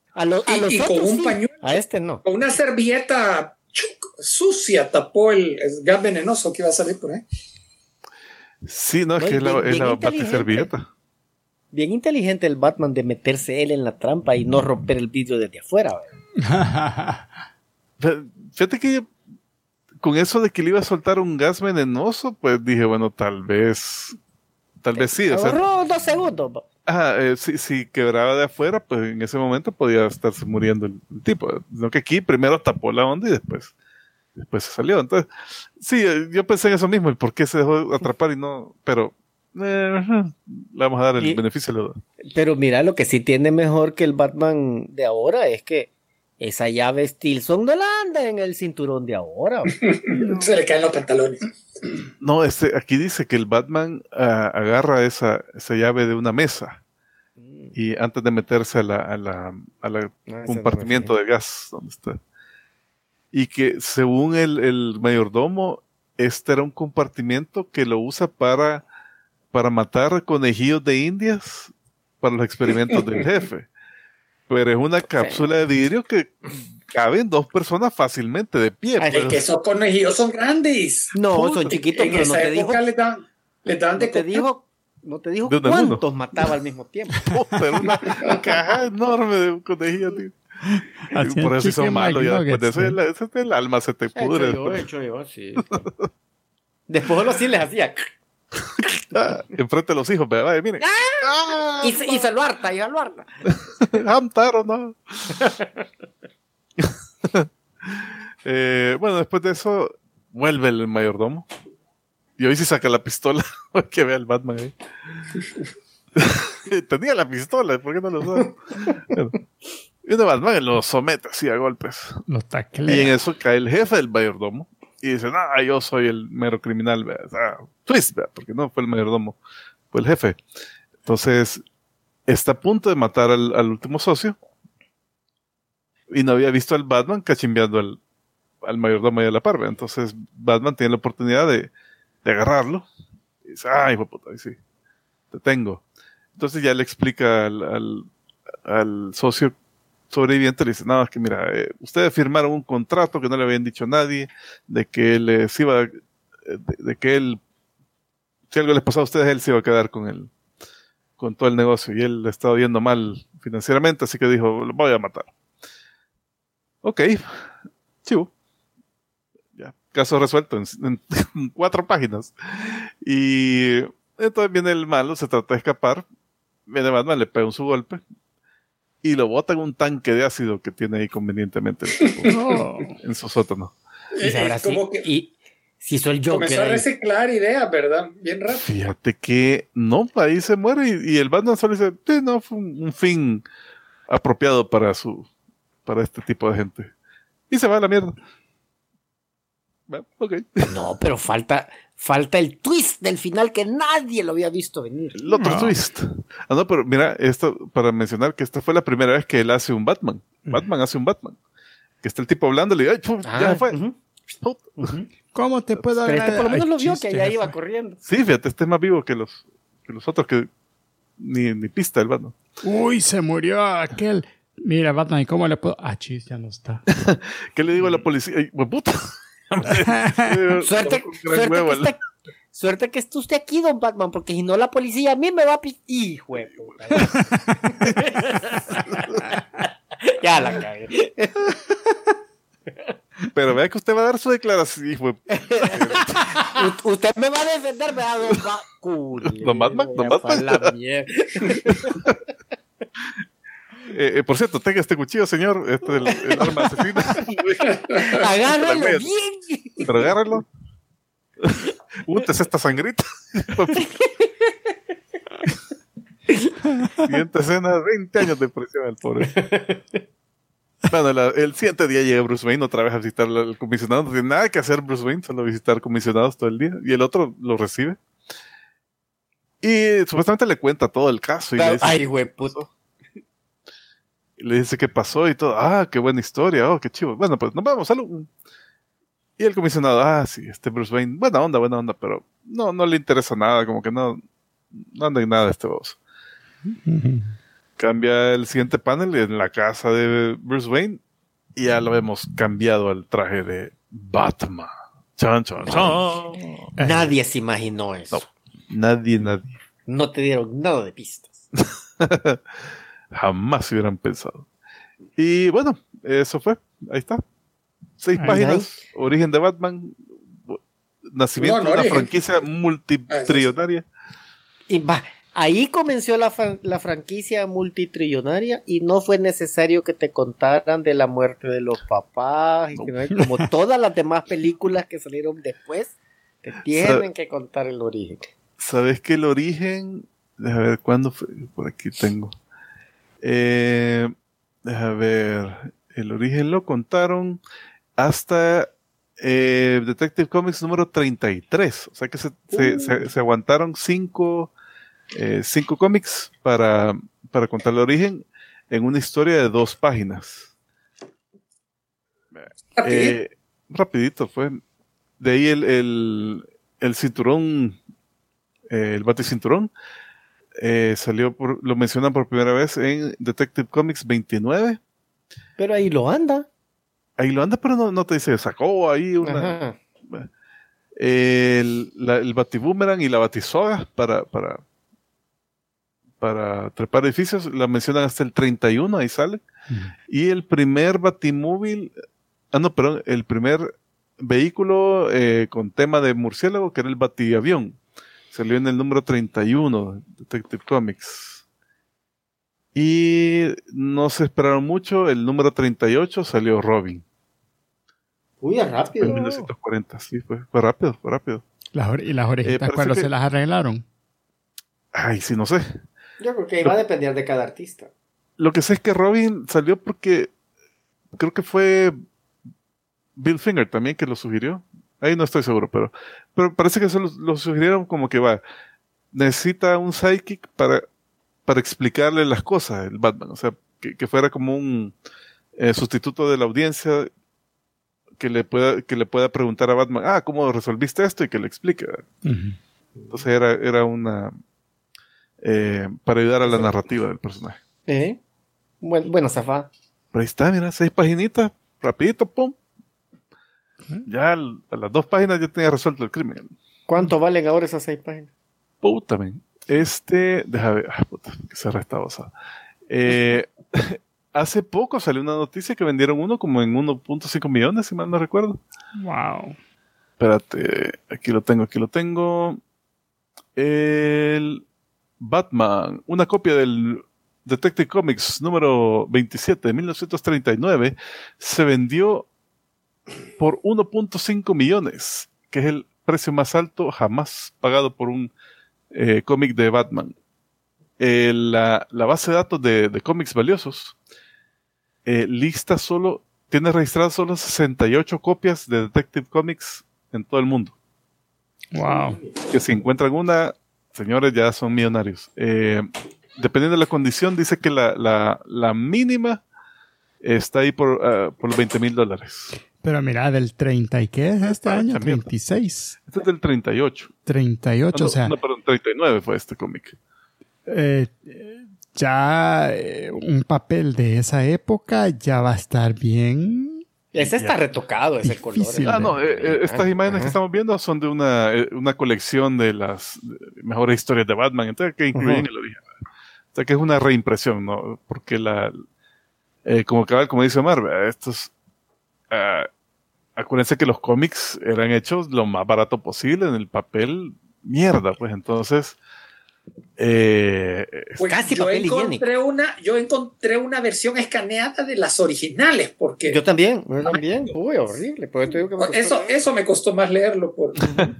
A, lo, a Y, los y otros con un sí. pañuelo, A este no. con una servilleta chuc, sucia, tapó el, el gas venenoso que iba a salir por ahí. Sí, no, es No, que y es la, bien- es bien la inteligente. batiservilleta. Bien inteligente el Batman de meterse él en la trampa y no romper el vidrio desde afuera. ¿verdad? Fe- Fíjate que con eso de que le iba a soltar un gas venenoso, pues dije, bueno, tal vez, tal vez sí. O sea, Ahorró dos segundos. va. ajá, eh, si, si quebraba de afuera, pues en ese momento podía estarse muriendo el, el tipo. No que aquí primero tapó la onda y después, después se salió. Entonces, sí, eh, yo pensé en eso mismo, el por qué se dejó atrapar y no, pero eh, le vamos a dar el Y- beneficio de la duda. Pero mira, lo que sí tiene mejor que el Batman de ahora es que esa llave Stilson no la anda en el cinturón de ahora. va. Se le caen los pantalones. No, este, aquí dice que el Batman ah, agarra esa, esa llave de una mesa y antes de meterse a la, a la, a la Ah, ese no me compartimiento fijé. de gas donde está. Y que según el, el mayordomo, este era un compartimiento que lo usa para, para matar conejillos de indias para los experimentos del jefe. Pero es una cápsula de vidrio que caben dos personas fácilmente de pie. Ay, pues. Es que esos conejillos son grandes. No, Puta, son chiquitos, En pero no esa te dijo, época les dan, les dan no de te comer. dijo, no te dijo De uno en uno. cuántos mataba al mismo tiempo. Puta, era una caja enorme de conejillos, tío. Hacían Por eso sí son chicken malos. Ya después de McNuggets, eso, ¿eh? el, ese- el alma se te pudre. Hecho yo, después. hecho yo, sí. Después solo sí les hacía. Ah, enfrente de los hijos, ¿verdad? Vaya, miren. Ah, Y, se- y se lo harta, y se lo harta. Hamtaro, ¿no? Eh, bueno, después de eso, vuelve el mayordomo. Y hoy sí saca la pistola. Que vea el Batman ahí. Tenía la pistola, ¿por qué no lo usó? Bueno, y el Batman lo somete así a golpes. Los Y en taclea. eso cae el jefe del mayordomo. Y dice, no, yo soy el mero criminal. ¿Vea? O sea, twist, ¿vea? Porque no fue el mayordomo, fue el jefe. Entonces, está a punto de matar al, al último socio. Y no había visto al Batman cachimbeando al, al mayordomo y a la par. ¿vea? Entonces, Batman tiene la oportunidad de, de agarrarlo. Y dice, ay, hijo de puta, ahí sí, te tengo. Entonces ya le explica al, al, al socio sobreviviente, le dice, no, es que mira, eh, ustedes firmaron un contrato que no le habían dicho a nadie, de que él eh, se iba, eh, de, de que él, si algo les pasaba a ustedes, él se iba a quedar con el, con todo el negocio, y él le estaba yendo mal financieramente, así que dijo, lo voy a matar. Ok, chivo. Ya, caso resuelto en, en- en cuatro páginas. Y entonces viene el malo, se trata de escapar, viene Batman, le pega un su golpe, y lo bota en un tanque de ácido que tiene ahí convenientemente el tipo, No. en su sótano. Y Eh, sabrá eh, si, como que y si hizo el comenzó Joker a ahí. reciclar ideas, ¿verdad? Bien rápido. Fíjate que no, ahí se muere y, y el Batman solo dice, sí, no, fue un, un fin apropiado para su, para este tipo de gente. Y se va a la mierda. Bueno, ok. No, pero falta, falta el twist del final que nadie lo había visto venir. El otro No. twist. Ah, no, pero mira, esto, para mencionar que esta fue la primera vez que él hace un Batman. Batman hace un Batman. Que está el tipo hablando y le dice, ay, pum, ya se fue. Ah, ujú, Pum. ujú. ¿Cómo te puedo Pero este por lo menos Ay, lo vio, chiste, que allá jefe. iba corriendo. Sí, fíjate, este es más vivo que los, que los otros que ni, ni pista el Batman. Uy, se murió aquel. Mira, Batman, ¿y cómo le puedo? Ah, chis, ya no está. ¿Qué le digo a la policía? Ay, hue puta. Suerte, Con gran suerte, huevo, que está, suerte que esté usted aquí, don Batman, porque si no la policía a mí me va a pi... Hijo de puta. Ya la cagué. Pero vea que usted va a dar su declaración. Hijo de- U- usted me va a defender, ¿verdad, don Batman? Don Batman, don Batman. La mierda. Eh, eh, por cierto, tenga este cuchillo, señor. Este es el, el arma asesina. Agárralo La bien. Pero agárralo. Úntese esta sangrita. Siguiente escena, veinte años de prisión al pobre. Bueno, la- el siguiente día llega Bruce Wayne otra vez a visitar al al comisionado. No tiene nada que hacer Bruce Wayne, solo visitar comisionados todo el día. Y el otro lo recibe. Y supuestamente le cuenta todo el caso. Y le dice, Ay, güey, puto. y le dice qué pasó y todo. Ah, qué buena historia. Oh, qué chivo. Bueno, pues nos vamos, salud. Y el comisionado, ah, sí, este Bruce Wayne, buena onda, buena onda, pero no, no le interesa nada, como que no, no anda en nada este voz. cambia el siguiente panel en la casa de Bruce Wayne y ya lo hemos cambiado al traje de Batman. Chan, chan, chan. Nadie se imaginó eso. No, nadie, nadie. No te dieron nada de pistas. Jamás hubieran pensado. Y bueno, eso fue. Ahí está. Seis Ahí páginas. Origen de Batman. Nacimiento No, no, de una origen. franquicia multitrillonaria. Y va, ahí comenzó la, fran- la franquicia multitrillonaria y no fue necesario que te contaran de la muerte de los papás, y que no hay- como todas las demás películas que salieron después, te tienen que contar el origen. ¿Sabes que el origen? Deja ver cuándo fue. Por aquí tengo. Eh, deja ver. El origen lo contaron hasta eh, Detective Comics número treinta y tres. O sea que se, se, se- se aguantaron cinco, eh, cinco cómics para, para contar el origen en una historia de dos páginas. Eh, rapidito fue. De ahí el, el, el cinturón, eh, el baticinturón, eh, salió por, lo mencionan por primera vez en Detective Comics veintinueve. Pero ahí lo anda. Ahí lo anda, pero no, no te dice, sacó ahí una. Ajá. El, la, el batiboomerang y la batisoga para, para, para trepar edificios, la mencionan hasta el treinta y uno, ahí sale. Y el primer batimóvil, ah no, perdón, el primer vehículo eh, con tema de murciélago, que era el batiavión, salió en el número treinta y uno de Detective Comics. Y no se esperaron mucho, el número treinta y ocho salió Robin. Uy, es rápido. En mil novecientos cuarenta, sí, fue, fue rápido, fue rápido. Las ore- ¿Y las orejitas parece cuándo que- se las arreglaron? Ay, sí, no sé. Yo creo que va a depender de cada artista. Lo que sé es que Robin salió porque creo que fue Bill Finger también que lo sugirió. Ahí no estoy seguro, pero, pero parece que se lo, lo sugirieron como que va, necesita un sidekick para, para explicarle las cosas, el Batman. O sea, que, que fuera como un eh, sustituto de la audiencia que le pueda, que le pueda preguntar a Batman, ah, ¿cómo resolviste esto? Y que le explique. Ujú. Entonces era, era una eh, para ayudar a la narrativa del personaje. ¿Eh? Buen, buena zafada. Pero ahí está, mira, seis paginitas, rapidito, pum. Ya al- a las dos páginas ya tenía resuelto el crimen. ¿Cuánto valen ahora esas seis páginas? Puta, men. Este, deja ver, ah, puta, que se resta basado. Eh, hace poco salió una noticia que vendieron uno como en uno punto cinco millones, si mal no recuerdo. Wow. Espérate, aquí lo tengo, aquí lo tengo. El Batman, una copia del Detective Comics número veintisiete de mil novecientos treinta y nueve, se vendió por uno punto cinco millones, que es el precio más alto jamás pagado por un eh, cómic de Batman. Eh, la, la base de datos de, de cómics valiosos eh, lista solo, tiene registradas solo sesenta y ocho copias de Detective Comics en todo el mundo. Wow. Que si encuentran una, señores, ya son millonarios. Eh, dependiendo de la condición, dice que la, la, la mínima está ahí por, uh, por los veinte mil dólares. Pero mira, del treinta y qué es este Ah, año, también. treinta y seis, Este es del treinta y ocho. treinta y ocho, Ah, no, o sea, no, perdón, treinta y nueve fue este cómic. eh, eh, ya eh, un papel de esa época ya va a estar bien. Ese está retocado, ese color. Difícil. Ah, no, eh, eh, estas imágenes Ajá. que estamos viendo son de una, eh, una colección de las mejores historias de Batman, entonces que incluyen Ujú. el origen. O sea que es una reimpresión, ¿no? Porque la, eh, como cabal, como dice Omar, ¿verdad? estos, ah, acuérdense que los cómics eran hechos lo más barato posible en el papel, mierda, pues entonces, eh, Pues Casi yo papel encontré una, yo encontré una versión escaneada de las originales, porque Yo también, yo también. Uy, horrible. Por eso, te digo que me costó eso, más. eso me costó más leerlo por,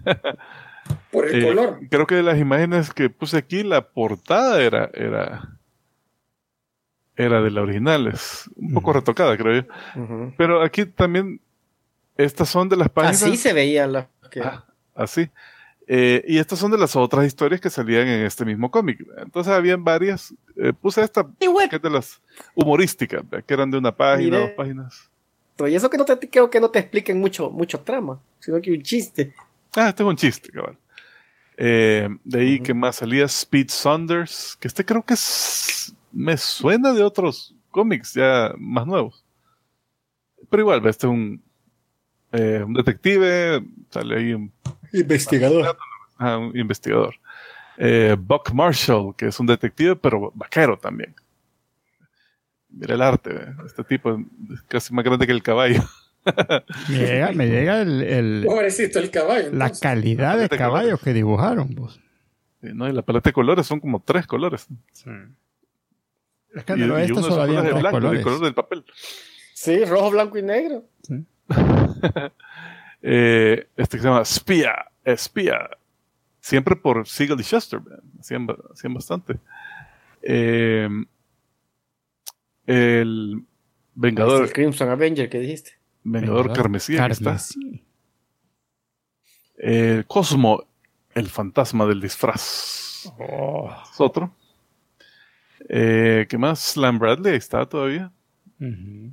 por el eh, color. creo que de las imágenes que puse aquí, la portada era, era, era de la original, es un poco Ujú. retocada, creo yo. Ujú. Pero aquí también, estas son de las páginas. Así se veían las que... Ah, así. Eh, y estas son de las otras historias que salían en este mismo cómic. Entonces habían varias. Eh, puse esta, Igual. que es de las humorísticas, ¿verdad? Que eran de una página, Mire. dos páginas. Y eso que no te creo que no te expliquen mucho, mucho trama, sino que un chiste. Ah, este es un chiste, cabal. Eh, de ahí Ujú. que más salía Speed Saunders, que este creo que es me suena de otros cómics ya más nuevos. Pero igual, este es un, eh, un detective, sale ahí un Investigador. Ah, un investigador. Eh, Buck Marshall, que es un detective, pero vaquero también. Mira el arte, ¿eh? Este tipo es casi más grande que el caballo. Me llega, me llega el, el- Pobrecito el caballo. la entonces. calidad de de caballo colores. que dibujaron. Pues. Sí, ¿no? Y la paleta de colores son como tres colores. Es que en Y, el y oeste uno de solo esos habían colores es dos blanco, colores. el color del papel. Sí, rojo, blanco y negro. Eh, este que se llama Espía, Espía. Siempre por Siegel y Shuster, man. Hacían, ba- hacían bastante. Eh, el Es Vengador, el Crimson Avenger que dijiste. Vengador Carmesí, aquí está. Carmesí. Eh, Cosmo, el fantasma del disfraz. Oh. Es otro. Eh, ¿Qué más? Slam Bradley, ahí está todavía. Ujú.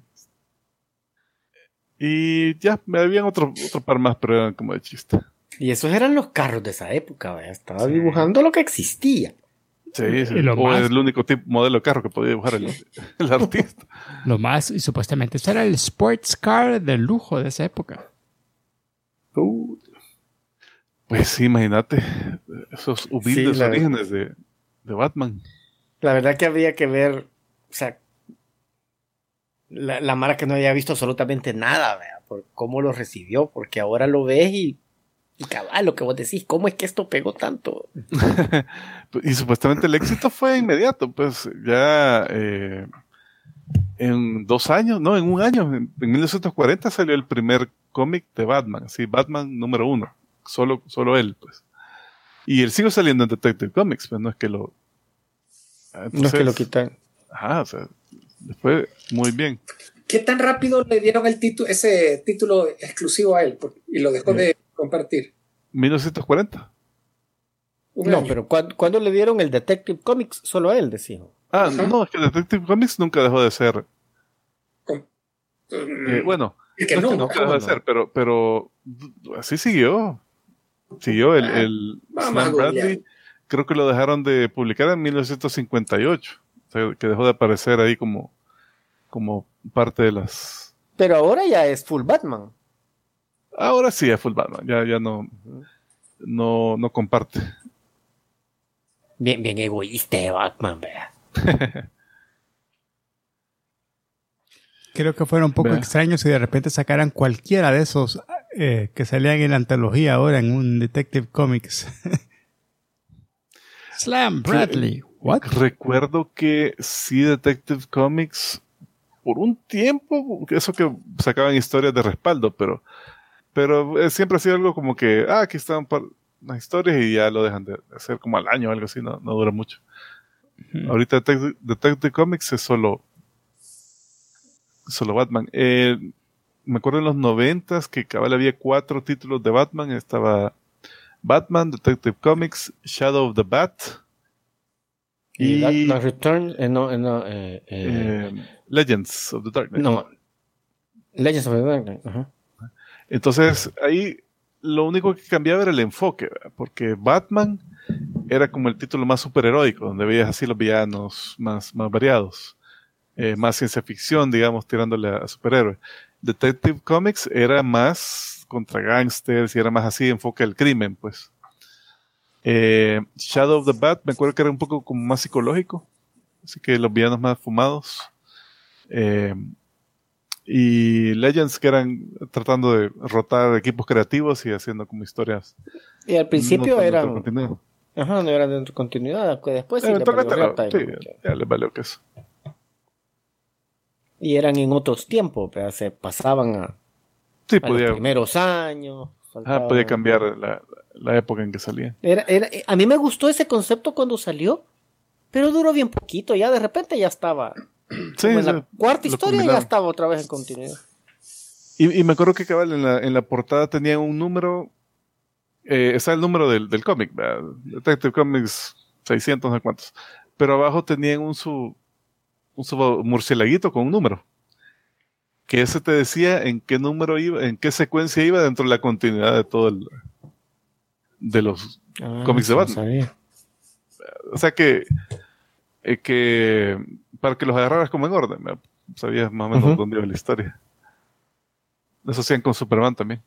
Y ya, me habían otro, otro par más, pero eran como de chiste. Y esos eran los carros de esa época, ¿verdad? Estaba dibujando lo que existía. Sí, sí. Y lo O más- es el único tipo, modelo de carro que podía dibujar el, el artista. Lo más, y supuestamente ese era el sports car de lujo de esa época. Uh, pues sí, imagínate esos humildes Sí, la- orígenes de, de Batman. La verdad que habría que ver, o sea, la, la Mara que no había visto absolutamente nada, ¿verdad? Por cómo lo recibió, porque ahora lo ves y, y cabal, lo que vos decís, ¿cómo es que esto pegó tanto? Y supuestamente el éxito fue inmediato, pues ya eh, en dos años, no, en un año, en, en mil novecientos cuarenta salió el primer cómic de Batman, así, Batman número uno, solo, solo él, pues. Y él sigue saliendo en Detective Comics, pues no es que lo... No es que lo Entonces, quitan. Ajá, o sea, le fue muy bien. ¿Qué tan rápido le dieron el título, ese título exclusivo a él por- y lo dejó de compartir? mil novecientos cuarenta. Un No, año. pero ¿cuándo, cuándo le dieron el Detective Comics? Solo a él, decía. Ah, Ajá. no, es que Detective Comics nunca dejó de ser... Con- eh, bueno, y que no es no, que nunca ajá, dejó de no. ser, pero, pero así siguió. Siguió el, el Vamos a Slam googlear. Bradley. Creo que lo dejaron de publicar en mil novecientos cincuenta y ocho. O sea, que dejó de aparecer ahí como, como parte de las... Pero ahora ya es full Batman. Ahora sí es Full Batman. Ya, ya no, no, no comparte. Bien, bien egoísta de Batman, ¿verdad? Creo que fuera un poco Vea. extraño si de repente sacaran cualquiera de esos eh, que salían en la antología ahora en un Detective Comics. Slam Bradley. What? Recuerdo que sí Detective Comics por un tiempo, eso que sacaban historias de respaldo, pero, pero eh, siempre ha sido algo como que, ah, aquí están par- unas historias y ya lo dejan de hacer como al año o algo así, no, no dura mucho. Ujú. Ahorita Detective, Detective Comics es solo, solo Batman. Eh, me acuerdo en los noventas que cabal había cuatro títulos de Batman, estaba Batman, Detective Comics, Shadow of the Bat Y, y la, la Return, eh, no, eh, no, eh, eh, eh, Legends of the Darkness. no. Legends of the Dark, ajá. Entonces, ahí lo único que cambiaba era el enfoque, ¿verdad? Porque Batman era como el título más superheroico, donde veías así los villanos más, más variados, eh, más ciencia ficción, digamos, tirándole a, a superhéroes. Detective Comics era más contra gangsters y era más así enfoque al crimen, pues. Eh, Shadow of the Bat, me acuerdo que era un poco como más psicológico, así que los villanos más fumados. Eh, y Legends, que eran tratando de rotar equipos creativos y haciendo como historias. Y al principio no tan eran, dentro del contenido. ajá, no eran dentro de continuidad, que después sí le Eventualmente valió no, real sí, time, porque- ya les valió que eso. y eran en otros tiempos, pero se pasaban a, Sí, a los podía, primeros años. ajá, saltaban. podía cambiar la, la época en que salía. Era, era, a mí me gustó ese concepto cuando salió, pero duró bien poquito, ya de repente ya estaba, Sí, como en sí, la cuarta lo historia ya culminaron. estaba otra vez en continuidad. Y, y me acuerdo que cabal en la, en la portada tenía un número, eh, está el número del, del cómic, ¿verdad? Detective Comics seiscientos, no sé cuántos, pero abajo tenían un su, un su murcielaguito con un número, que ese te decía en qué número iba, en qué secuencia iba dentro de la continuidad de todo el, de los Ah, cómics de sí, no Batman. sabía. O sea que eh, que para que los agarraras como en orden, ¿verdad? Sabías más o menos Ujú. dónde iba la historia. Eso hacían con Superman también.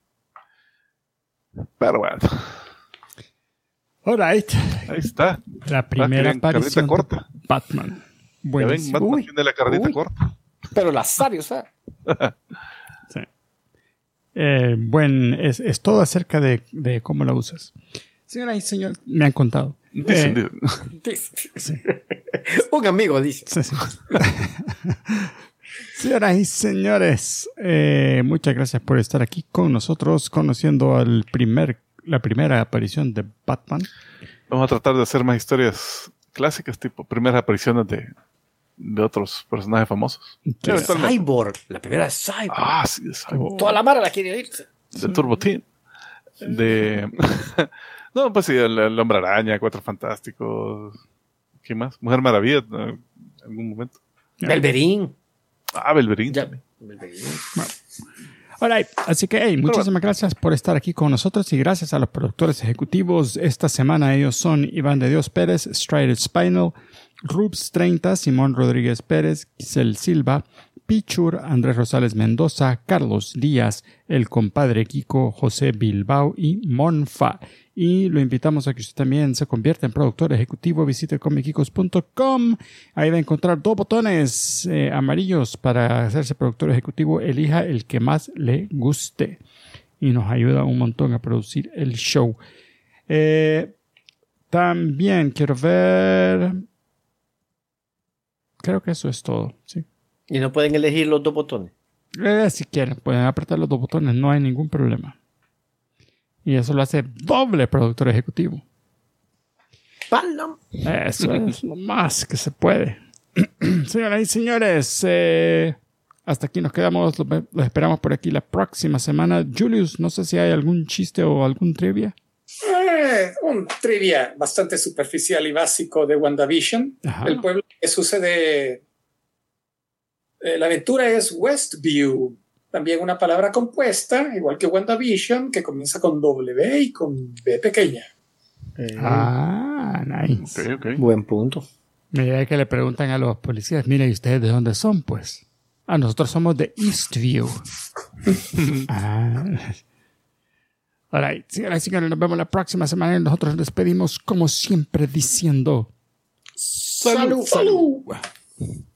Pero bueno, All right. ahí está. La primera Ah, que bien, aparición carnita corta. de Batman. Ya ven, Buenísimo. Batman Uy. tiene la carnita Uy. corta. Pero la sabe usar. Sí. Eh, buen, es, es todo acerca de, de cómo la usas. Señoras y señores, me han contado. Dicen, Eh, dicen. sí, Un amigo dice. sí, sí. Señoras y señores, eh, muchas gracias por estar aquí con nosotros, conociendo al primer, la primera aparición de Batman. Vamos a tratar de hacer más historias clásicas, tipo primeras apariciones de, de otros personajes famosos. Que- Eventualmente. Cyborg. La primera es Cyborg. Ah, sí, de Cyborg. Toda la mara la quiere oír. De Turbo Teen. De. No, pues sí, el, el Hombre Araña, Cuatro Fantásticos. ¿Qué más? Mujer Maravilla, ¿no? En algún momento. Belverín. Ah, Belverín. Ya. Belverín. All right. Así que, hey, muchísimas gracias por estar aquí con nosotros y gracias a los productores ejecutivos. Esta semana ellos son Iván de Dios Pérez, Strider Spinal, Rubs treinta, Simón Rodríguez Pérez, Giselle Silva, Pichur, Andrés Rosales Mendoza, Carlos Díaz, el compadre Kiko, José Bilbao y Monfa. Y lo invitamos a que usted también se convierta en productor ejecutivo. Visite comicicos punto com. Ahí va a encontrar dos botones eh, amarillos para hacerse productor ejecutivo. Elija el que más le guste. Y nos ayuda un montón a producir el show. Eh, también quiero ver... Creo que eso es todo. Sí. Y no pueden elegir los dos botones. Eh, si quieren, pueden apretar los dos botones. No hay ningún problema. Y eso lo hace doble productor ejecutivo. Palam. Eso es lo más que se puede. Señoras y señores, eh, hasta aquí nos quedamos. Los, los esperamos por aquí la próxima semana. Julius, no sé si hay algún chiste o algún trivia. Eh, un trivia bastante superficial y básico de WandaVision. Ajá. El pueblo que sucede. Eh, la aventura es Westview. También una palabra compuesta, igual que WandaVision, que comienza con W y con B pequeña. Ah, nice. Ok, ok. Buen punto. Mira que le preguntan a los policías, mira, ¿y ustedes de dónde son? Pues, ah, nosotros somos de Eastview. ah. All right, señoras y señores, nos vemos la próxima semana y nosotros nos despedimos como siempre diciendo... Salud. Salud.